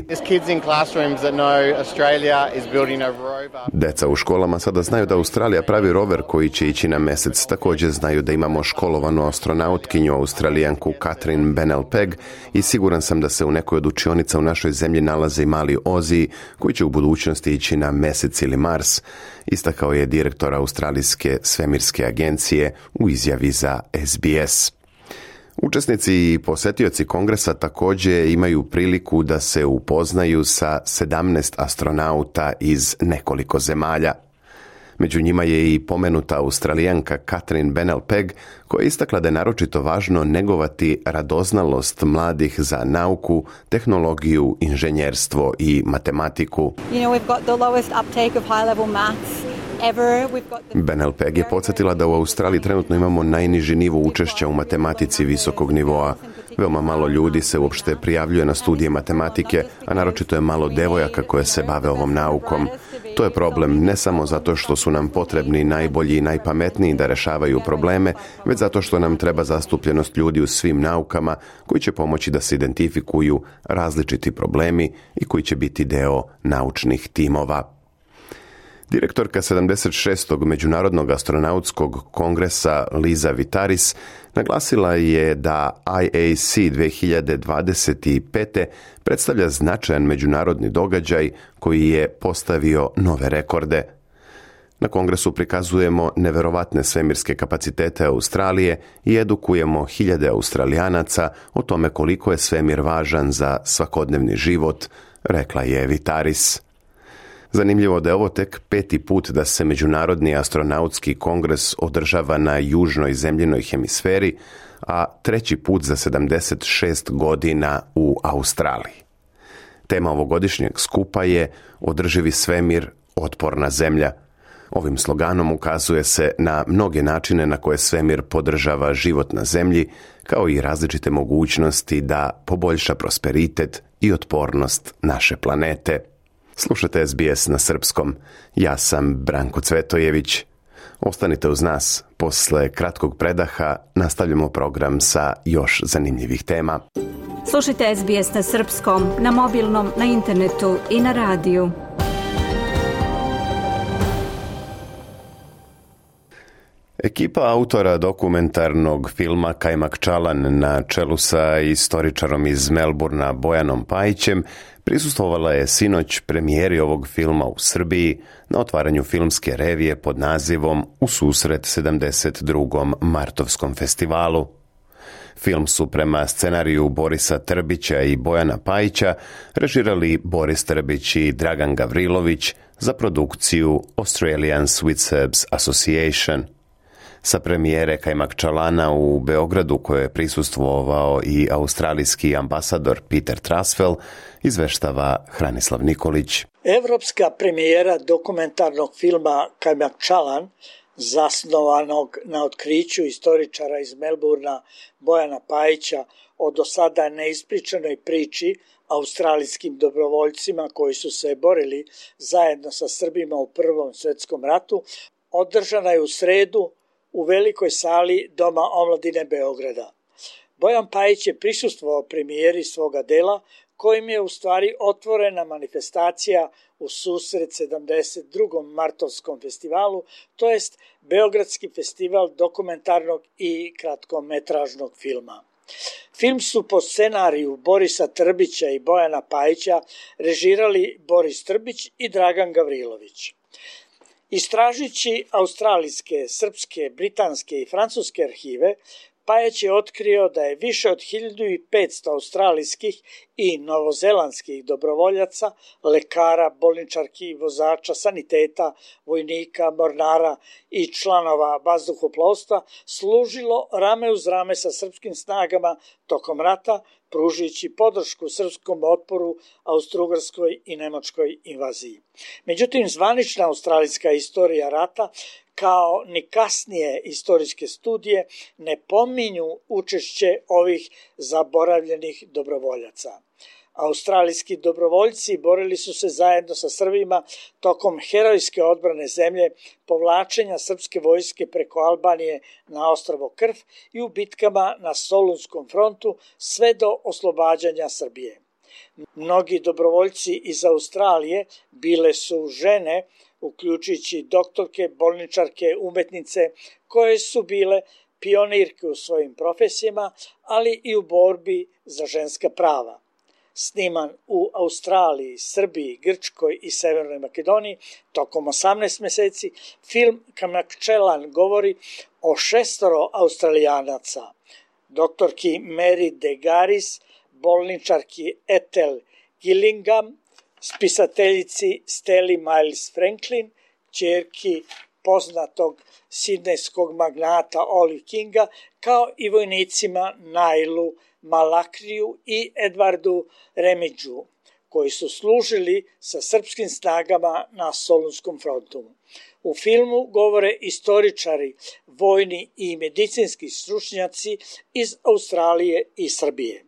Deca u školama sada znaju da Australija pravi rover koji će ići na mesec. Također znaju da imamo školovanu astronautkinju, Australijanku Catherine Bennell-Pegg, i siguran sam da se u nekoj od učionica u našoj zemlji nalaze i mali Ozzy koji će u budućnosti ići na mesec ili Mars, istakao je direktor Australijske svemirske agencije u izjavi za S B S. Učesnici i posetioci kongresa također imaju priliku da se upoznaju sa sedamnaest astronauta iz nekoliko zemalja. Među njima je i pomenuta Australijanka Catherine Bennell-Pegg koja je istakla da je naročito važno negovati radoznalost mladih za nauku, tehnologiju, inženjerstvo i matematiku. You know, we've got the lowest uptake of high-level maths. Bennell-Pegg je podsjetila da u Australiji trenutno imamo najniži nivo učešća u matematici visokog nivoa. Veoma malo ljudi se uopšte prijavljuje na studije matematike, a naročito je malo devojaka koje se bave ovom naukom. To je problem ne samo zato što su nam potrebni najbolji i najpametniji da rešavaju probleme, već zato što nam treba zastupljenost ljudi u svim naukama koji će pomoći da se identifikuju različiti problemi i koji će biti deo naučnih timova. Direktorka sedamdeset šestog Međunarodnog astronautskog kongresa Liza Vitaris naglasila je da I A C dve hiljade dvadeset pete. predstavlja značajan međunarodni događaj koji je postavio nove rekorde. Na kongresu prikazujemo neverovatne svemirske kapacitete Australije i edukujemo hiljade Australijanaca o tome koliko je svemir važan za svakodnevni život, rekla je Vitaris. Zanimljivo da je ovo tek peti put da se Međunarodni astronautski kongres održava na južnoj zemljinoj hemisferi, a treći put za sedamdeset šest godina u Australiji. Tema ovogodišnjeg skupa je Održivi svemir, otporna zemlja. Ovim sloganom ukazuje se na mnoge načine na koje svemir podržava život na zemlji, kao i različite mogućnosti da poboljša prosperitet i otpornost naše planete. Slušajte S B S na srpskom. Ja sam Branko Cvetojević. Ostanite uz nas. Posle kratkog predaha nastavljamo program sa još zanimljivih tema. Slušajte S B S na srpskom, na mobilnom, na internetu i na radiju. Ekipa autora dokumentarnog filma Kajmak Čalan na čelu sa istoričarom iz Melburna Bojanom Pajićem prisustvovala je sinoć premijeri ovog filma u Srbiji na otvaranju filmske revije pod nazivom U susret sedamdeset drugom Martovskom festivalu. Film su prema scenariju Borisa Trbića i Bojana Pajića režirali Boris Trbić i Dragan Gavrilović za produkciju Australian Sweet Serbs Association. Sa premijere Kajmak Čalana u Beogradu, koje je prisustvovao i australijski ambasador Peter Trasfel, izveštava Hranislav Nikolić. Evropska premijera dokumentarnog filma Kajmak Čalan, zasnovanog na otkriću istoričara iz Melburna Bojana Pajića o do sada neispričanoj priči australijskim dobrovoljcima koji su se borili zajedno sa Srbima u Prvom svetskom ratu, održana je u sredu u velikoj sali Doma omladine Beograda. Bojan Pajić je prisustvovao premijeri svoga dela, kojim je u stvari otvorena manifestacija u susret sedamdeset drugom Martovskom festivalu, to jest Beogradski festival dokumentarnog i kratkometražnog filma. Film su po scenariju Borisa Trbića i Bojana Pajića režirali Boris Trbić i Dragan Gavrilović. Istražići australijske, srpske, britanske i francuske arhive, Pajić je otkrio da je više od hiljadu petsto australijskih i novozelandskih dobrovoljaca, lekara, bolničarki, vozača, saniteta, vojnika, mornara i članova vazduhoplovstva služilo rame uz rame sa srpskim snagama tokom rata, pružujući podršku srpskom otporu austrougarskoj i nemačkoj invaziji. Međutim, zvanična australijska istorija rata kao ni kasnije istorijske studije ne pominju učešće ovih zaboravljenih dobrovoljaca. Australijski dobrovoljci borili su se zajedno sa Srbima tokom herojske odbrane zemlje, povlačenja srpske vojske preko Albanije na ostrvo Krf i u bitkama na Solunskom frontu sve do oslobađanja Srbije. Mnogi dobrovoljci iz Australije bile su žene, uključujući doktorke, bolničarke, umetnice, koje su bile pionirke u svojim profesijama, ali i u borbi za ženska prava. Sniman u Australiji, Srbiji, Grčkoj i Severnoj Makedoniji tokom osamnaest meseci, film Kajmak Čalan govori o šestoro Australijanaca, doktorki Mary De Garis, bolničarki Ethel Gillingham, spisateljici Steli Miles Franklin, ćerki poznatog sidnejskog magnata Olive Kinga, kao i vojnicima Nailu Malakriju i Edvardu Remidžu, koji su služili sa srpskim snagama na Solunskom frontu. U filmu govore istoričari, vojni i medicinski stručnjaci iz Australije i Srbije.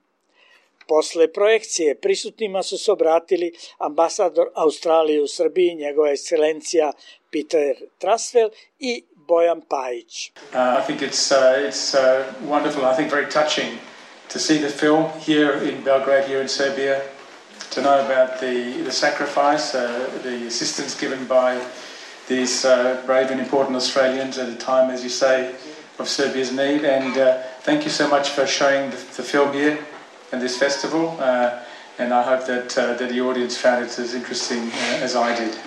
Posle projekcije prisutnima su se obratili ambasador Australije u Srbiji, njegova ekscelencija Peter Trasfel i Bojan Pajić. Uh, I think it's uh, it's uh, wonderful, I think very touching to see the film here in Belgrade, here in Serbia, to know about the the sacrifice, uh, the assistance given by these uh, brave and important Australians at a time, as you say, of Serbia's need. And uh, thank you so much for showing the, the film here and this festival, uh, and I hope that uh, that the audience found it as interesting uh, as I did.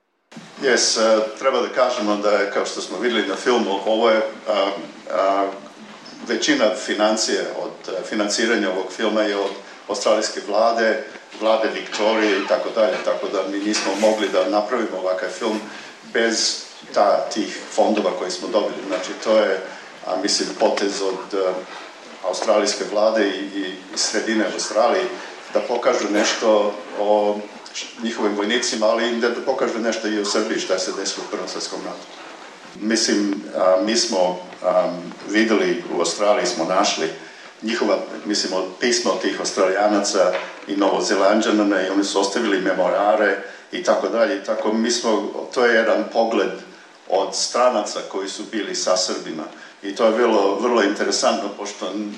Yes, uh, treba da kažemo da je, kao što smo vidjeli na filmu, ovo je uh, uh, većina financije od uh, financiranja ovog filma je od australijske vlade, vlade Viktorije i tako dalje, tako da mi nismo mogli da napravimo ovakav film bez ta, tih fondova koje smo dobili. Znači, to je, a, mislim, potez od uh, australijske vlade i, i, i sredine Australije da pokažu nešto o njihovim vojnicima, ali da, da pokažu nešto i o Srbiji šta se desilo u Prvom svjetskom ratu. Mislim, a, mi smo a, videli, u Australiji smo našli njihova, mislim, pisma od tih Australijanaca i Novozelanđana i oni su ostavili memorare i tako dalje. Tako mi smo, to je jedan pogled od stranaca koji su bili sa Srbima. I to je bilo vrlo interesantno, pošto um,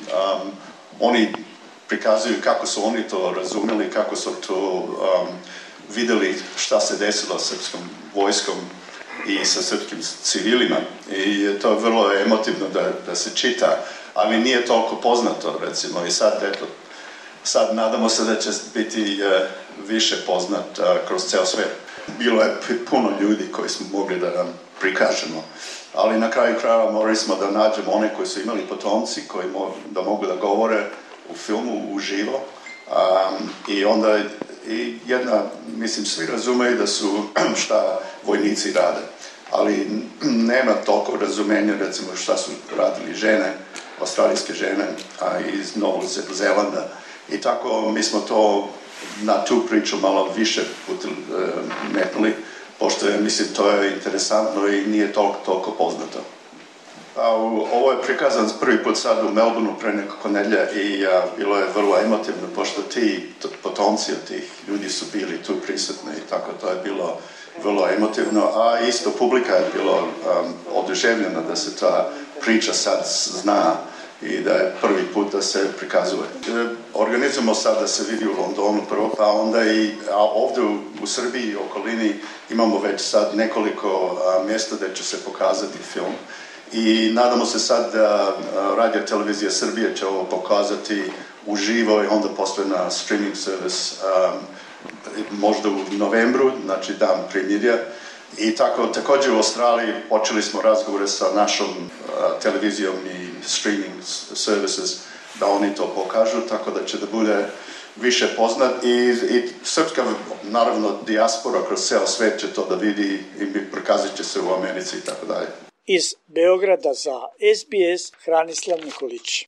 oni prikazuju kako su oni to razumeli, kako su to um, videli šta se desilo srpskom vojskom i sa srpskim civilima i to je vrlo emotivno da, da se čita, ali nije toliko poznato, recimo, i sad, eto, sad nadamo se da će biti uh, više poznat uh, kroz ceo svijet. Bilo je puno ljudi koji smo mogli da nam prikažemo, ali na kraju krajeva morali smo da nađemo one koji su imali potomci, koji mo- da mogu da govore u filmu uživo. Um, I onda i jedna, mislim, svi razumeju da su šta vojnici rade, ali nema toliko razumenja, recimo, šta su radili žene, australijske žene a, iz Novog Zelanda. I tako mi smo to na tu priču malo više putil, uh, metnuli, pošto je, mislim, to je interesantno i nije toliko, toliko poznato. A, u, ovo je prikazan prvi put sad u Melbourneu pre nekoliko nedelja i a, bilo je vrlo emotivno, pošto ti potomci od tih ljudi su bili tu prisutni i tako to je bilo vrlo emotivno, a isto publika je bilo um, oduševljena da se ta priča sad zna i da je prvi put da se prikazuje. Organizujemo sad da se vidi u Londonu prvo, pa onda i a ovdje u, u Srbiji i okolini imamo već sad nekoliko a, mjesta da će se pokazati film. I nadamo se sad da Radio Televizija Srbije će ovo pokazati uživo i onda postoje na streaming service um, možda u novembru, znači dan premijerja. I tako, također u Australiji počeli smo razgovore sa našom uh, televizijom i streaming services da oni to pokažu, tako da će da bude više poznat i, i srpska, naravno, dijaspora kroz ceo svet će to da vidi i prikazat će se u Americi i tako dalje. Iz Beograda za S B S Hranislav Nikolić.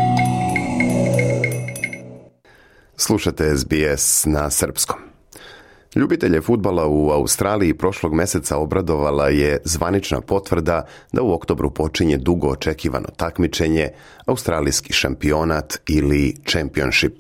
Slušate S B S na srpskom. Ljubitelje fudbala u Australiji prošlog meseca obradovala je zvanična potvrda da u oktobru počinje dugo očekivano takmičenje, australijski šampionat ili championship.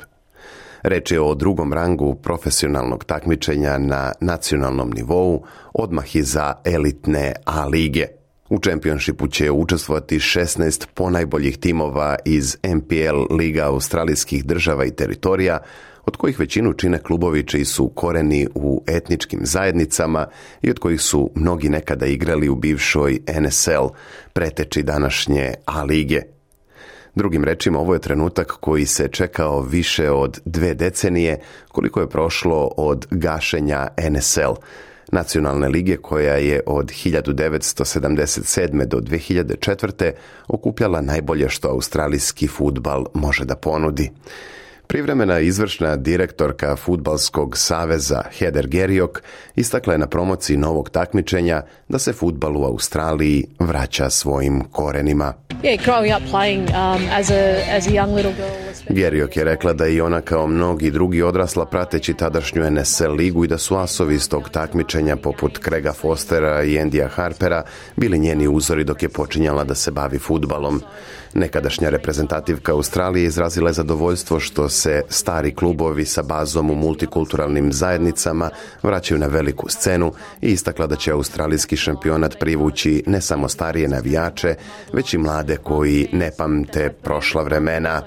Reč je o drugom rangu profesionalnog takmičenja na nacionalnom nivou, odmah iza elitne A lige. U čempionšipu će učestvovati šesnaest ponajboljih timova iz N P L liga australijskih država i teritorija, od kojih većinu čine klubovi čiji su koreni u etničkim zajednicama i od kojih su mnogi nekada igrali u bivšoj N S L, preteči današnje A lige. Drugim rečima, ovo je trenutak koji se čekao više od dve decenije, koliko je prošlo od gašenja N S L, nacionalne lige koja je od hiljadu devetsto sedamdeset sedme do dve hiljade četvrte okupljala najbolje što australijski fudbal može da ponudi. Privremena izvršna direktorka Fudbalskog saveza Heather Garriott istakla je na promociji novog takmičenja da se fudbal u Australiji vraća svojim korenima. Yeah, growing up playing um, as a as a young little girl. Garriott je rekla da i ona kao mnogi drugi odrasla prateći tadašnju N S L ligu i da su asovi iz tog takmičenja poput Craiga Fostera i Andyja Harpera bili njeni uzori dok je počinjala da se bavi fudbalom. Nekadašnja reprezentativka Australije izrazila je zadovoljstvo što se stari klubovi sa bazom u multikulturalnim zajednicama vraćaju na veliku scenu i istakla da će australijski šampionat privući ne samo starije navijače, već i mlade koji ne pamte prošla vremena.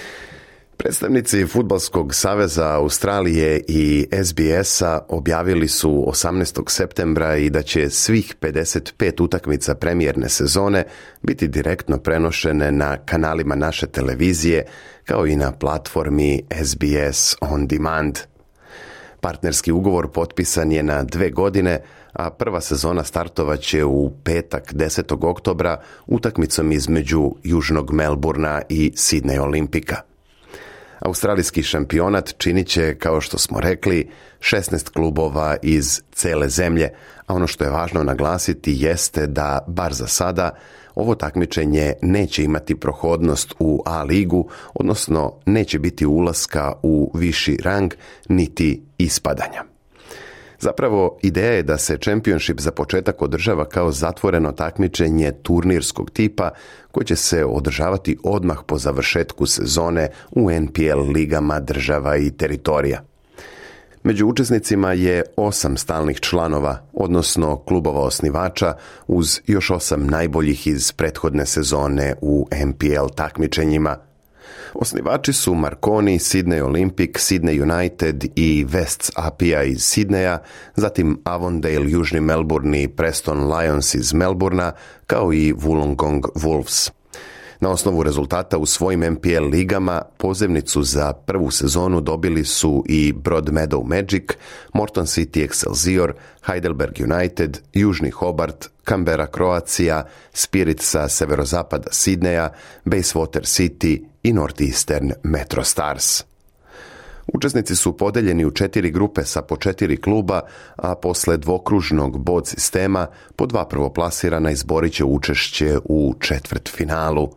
Predstavnici Fudbalskog saveza Australije i S B S-a objavili su osamnaestog septembra i da će svih pedeset pet utakmica premijerne sezone biti direktno prenošene na kanalima naše televizije, kao i na platformi S B S On Demand. Partnerski ugovor potpisan je na dve godine, a prva sezona startovaće u petak desetog oktobra utakmicom između Južnog Melburna i Sydney Olimpika. Australijski šampionat činit će, kao što smo rekli, šesnaest klubova iz cele zemlje, a ono što je važno naglasiti jeste da, bar za sada, ovo takmičenje neće imati prohodnost u A ligu, odnosno neće biti ulaska u viši rang niti ispadanja. Zapravo, ideja je da se championship za početak održava kao zatvoreno takmičenje turnirskog tipa koje će se održavati odmah po završetku sezone u N P L ligama država i teritorija. Među učesnicima je osam stalnih članova, odnosno klubova osnivača, uz još osam najboljih iz prethodne sezone u N P L takmičenjima. Osnivači su Marconi, Sydney Olympic, Sydney United i West Apia iz Sidneja, zatim Avondale, Južni Melbourne i Preston Lions iz Melbourna, kao i Wollongong Wolves. Na osnovu rezultata u svojim N P L ligama pozivnicu za prvu sezonu dobili su i Broadmeadow Magic, Moreton City Excelsior, Heidelberg United, Južni Hobart, Canberra Croatia, Spirit sa severozapada Sidneja, Bayswater City i Northeastern Metro Stars. Učesnici su podeljeni u četiri grupe sa po četiri kluba, a posle dvokružnog bod sistema po dva prvoplasirana izborit će učešće u četvrtfinalu.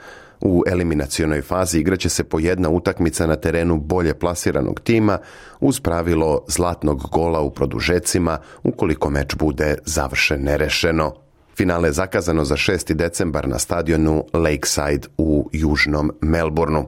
U eliminacionoj fazi igraće se po jedna utakmica na terenu bolje plasiranog tima uz pravilo zlatnog gola u produžecima ukoliko meč bude završen nerešeno. Finale je zakazano za šesti decembar na stadionu Lakeside u Južnom Melbourneu.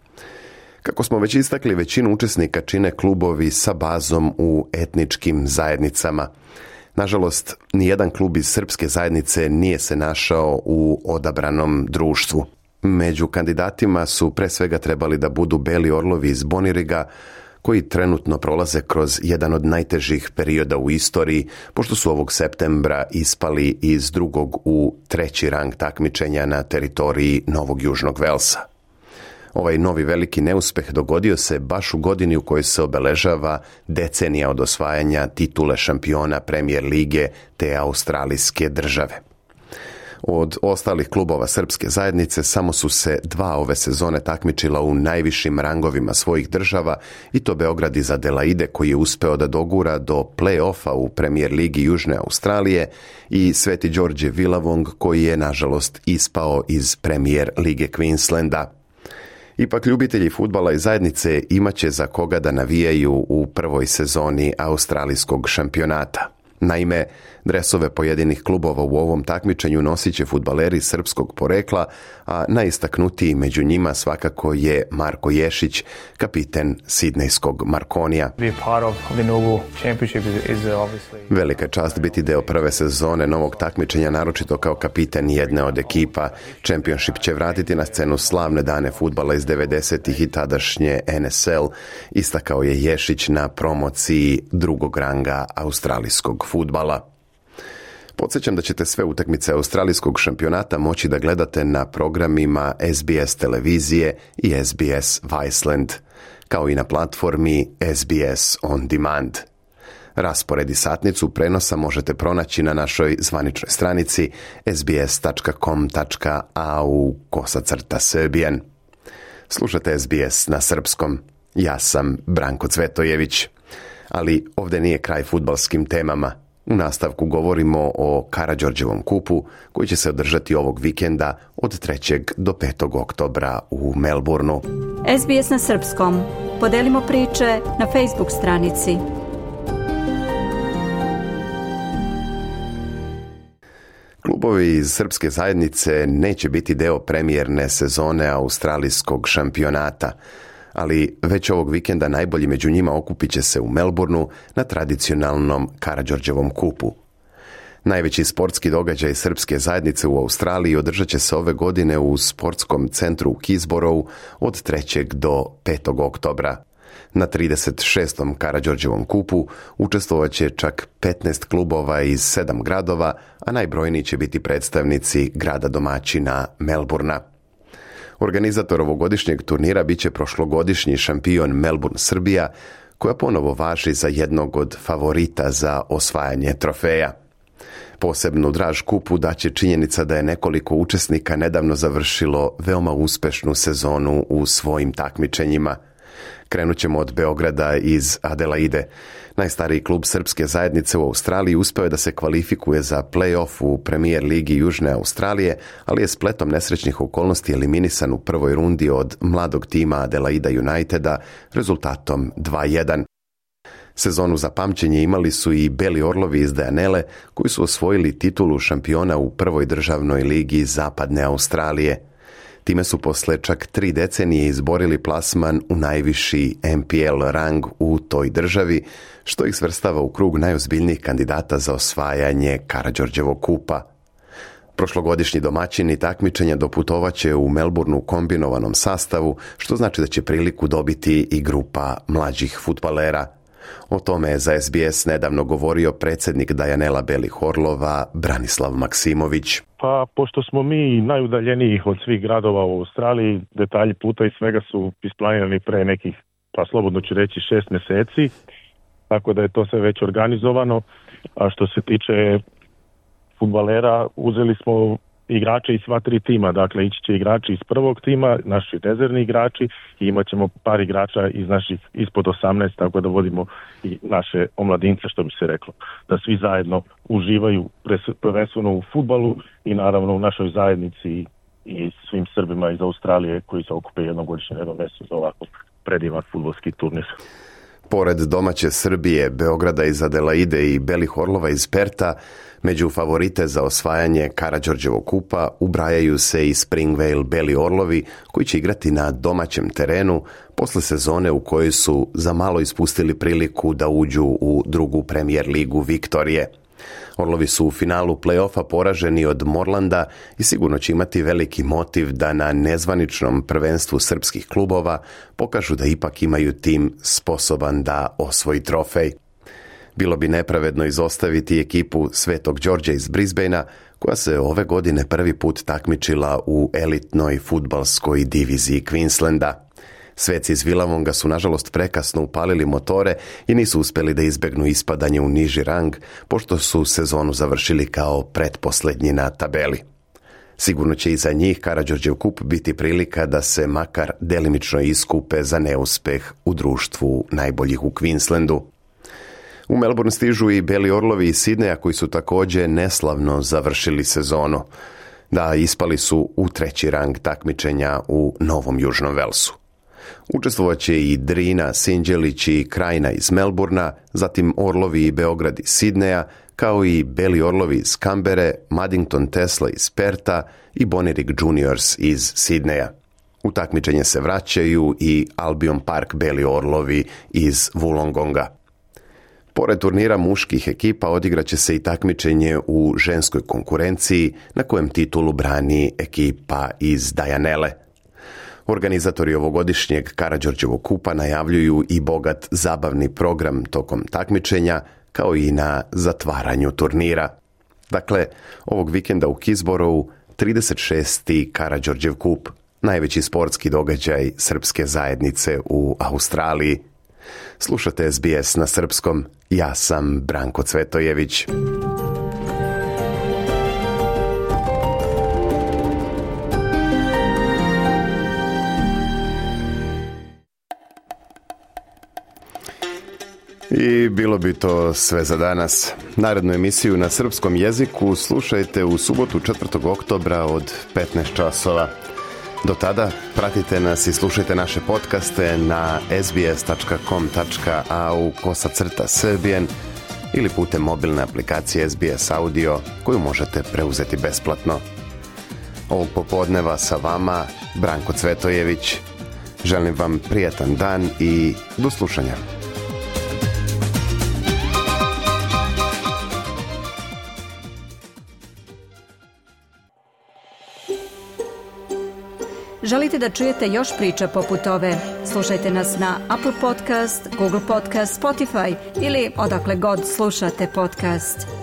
Kako smo već istakli, većinu učesnika čine klubovi sa bazom u etničkim zajednicama. Nažalost, nijedan klub iz srpske zajednice nije se našao u odabranom društvu. Među kandidatima su pre svega trebali da budu Beli Orlovi iz Boniriga, koji trenutno prolaze kroz jedan od najtežih perioda u istoriji, pošto su ovog septembra ispali iz drugog u treći rang takmičenja na teritoriji Novog Južnog Velsa. Ovaj novi veliki neuspeh dogodio se baš u godini u kojoj se obeležava decenija od osvajanja titule šampiona Premier lige te australijske države. Od ostalih klubova srpske zajednice samo su se dva ove sezone takmičila u najvišim rangovima svojih država, i to Beograd iz Adelaide koji je uspeo da dogura do play-offa u Premier ligi Južne Australije i Sveti Đorđe Villavong koji je nažalost ispao iz Premier lige Queenslanda. Ipak ljubitelji fudbala i zajednice imaće za koga da navijaju u prvoj sezoni australijskog šampionata. Naime, dresove pojedinih klubova u ovom takmičenju nosit će fudbaleri srpskog porekla, a najistaknutiji među njima svakako je Marko Ješić, kapiten sidnejskog Marconija. Velika čast biti deo prve sezone novog takmičenja, naročito kao kapiten jedne od ekipa. Championship će vratiti na scenu slavne dane fudbala iz devedesetih i tadašnje N S L, istakao je Ješić na promociji drugog ranga australijskog fudbala. Podsjećam da ćete sve utakmice australijskog šampionata moći da gledate na programima S B S televizije i S B S Viceland, kao i na platformi S B S On Demand. Raspored i satnicu prenosa možete pronaći na našoj zvaničnoj stranici s b s tačka com tačka a u kosacrta Serbian. Slušate S B S na srpskom. Ja sam Branko Cvetojević. Ali ovdje nije kraj fudbalskim temama. U nastavku govorimo o Karađorđevom kupu koji će se održati ovog vikenda od trećeg do petog oktobra u Melbourneu. S B S na srpskom. Podelimo priče na Facebook stranici. Klubovi iz srpske zajednice neće biti deo premijerne sezone australijskog šampionata, ali već ovog vikenda najbolji među njima okupit će se u Melbourneu na tradicionalnom Karađorđevom kupu. Najveći sportski događaj srpske zajednice u Australiji održat će se ove godine u sportskom centru u Keysboroughu od trećeg do petog oktobra. Na trideset šestom Karađorđevom kupu učestvovat će čak petnaest klubova iz sedam gradova, a najbrojniji će biti predstavnici grada domaćina Melbournea. Organizator ovogodišnjeg turnira biće prošlogodišnji šampion Melbourne Srbija, koja ponovo važi za jednog od favorita za osvajanje trofeja. Posebnu draž kupu daće činjenica da je nekoliko učesnika nedavno završilo veoma uspešnu sezonu u svojim takmičenjima. Krenut ćemo od Beograda iz Adelaide. Najstariji klub srpske zajednice u Australiji uspeo je da se kvalifikuje za play-off u Premier ligi Južne Australije, ali je spletom nesrećnih okolnosti eliminisan u prvoj rundi od mladog tima Adelaida Uniteda rezultatom dva jedan. Sezonu za pamćenje imali su i Beli Orlovi iz Danelle, koji su osvojili titulu šampiona u prvoj državnoj ligi Zapadne Australije. Time su posle čak tri decenije izborili plasman u najviši N P L rang u toj državi, što ih svrstava u krug najozbiljnijih kandidata za osvajanje Karađorđevog kupa. Prošlogodišnji domaćini takmičenja doputovaće u Melbourneu u kombinovanom sastavu, što znači da će priliku dobiti i grupa mlađih fudbalera. O tome je za S B S nedavno govorio predsjednik Dajanela Belih Orlova, Branislav Maksimović. Pa, pošto smo mi najudaljeniji od svih gradova u Australiji, detalji puta i svega su isplanirani pre nekih, pa slobodno ću reći, šest mjeseci, tako da je to sve već organizovano. A što se tiče fudbalera, uzeli smo igrače iz sva tri tima, dakle ići će igrači iz prvog tima, naši rezervni igrači i imat ćemo par igrača iz naših ispod osamnaest, tako da vodimo i naše omladince, što bi se reklo, da svi zajedno uživaju prvenstveno u fudbalu i naravno u našoj zajednici i svim Srbima iz Australije koji se okupe jednogodišnje jedno mjesto za ovako predivan fudbalski turnir. Pored domaće Srbije, Beograda iz Adelaide i Belih Orlova iz Perta, među favorite za osvajanje Karađorđevog kupa ubrajaju se i Springvale Beli Orlovi, koji će igrati na domaćem terenu posle sezone u kojoj su za malo ispustili priliku da uđu u drugu premijer ligu Viktorije. Orlovi su u finalu play-offa poraženi od Morlanda i sigurno će imati veliki motiv da na nezvaničnom prvenstvu srpskih klubova pokažu da ipak imaju tim sposoban da osvoji trofej. Bilo bi nepravedno izostaviti ekipu Svetog Đorđa iz Brisbanea, koja se ove godine prvi put takmičila u elitnoj fudbalskoj diviziji Queenslanda. Sveci iz Villavonga su nažalost prekasno upalili motore i nisu uspjeli da izbegnu ispadanje u niži rang, pošto su sezonu završili kao pretposljednji na tabeli. Sigurno će i za njih Karađorđev kup biti prilika da se makar delimično iskupe za neuspeh u društvu najboljih u Queenslandu. U Melbourne stižu i Beli Orlovi iz Sidneja, koji su također neslavno završili sezonu. Da, ispali su u treći rang takmičenja u Novom Južnom Velsu. Učestvovaće i Drina, Sinđelić i Krajina iz Melburna, zatim Orlovi i Beograd iz Sidneja, kao i Beli Orlovi iz Kambere, Maddington Tesla iz Perta i Bonirik Juniors iz Sidneja. U takmičenje se vraćaju i Albion Park Beli Orlovi iz Wollongonga. Pored turnira muških ekipa odigraće se i takmičenje u ženskoj konkurenciji, na kojem titulu brani ekipa iz Dajanele. Organizatori ovogodišnjeg Karađorđevog kupa najavljuju i bogat zabavni program tokom takmičenja, kao i na zatvaranju turnira. Dakle, ovog vikenda u Kisborovu trideset šesti Karađorđev kup, najveći sportski događaj srpske zajednice u Australiji. Slušate S B S na srpskom, ja sam Branko Cvetojević. I bilo bi to sve za danas. Narednu emisiju na srpskom jeziku slušajte u subotu četvrtog oktobra od petnaest časova. Do tada pratite nas i slušajte naše podcaste na sbs tačka com tačka a u kosacrta srbijen ili putem mobilne aplikacije S B S Audio, koju možete preuzeti besplatno. Ovog popodneva sa vama Branko Cvetojević. Želim vam prijatan dan i do slušanja. Želite da čujete još priča poput ove? Slušajte nas na Apple Podcast, Google Podcast, Spotify ili odakle god slušate podcast.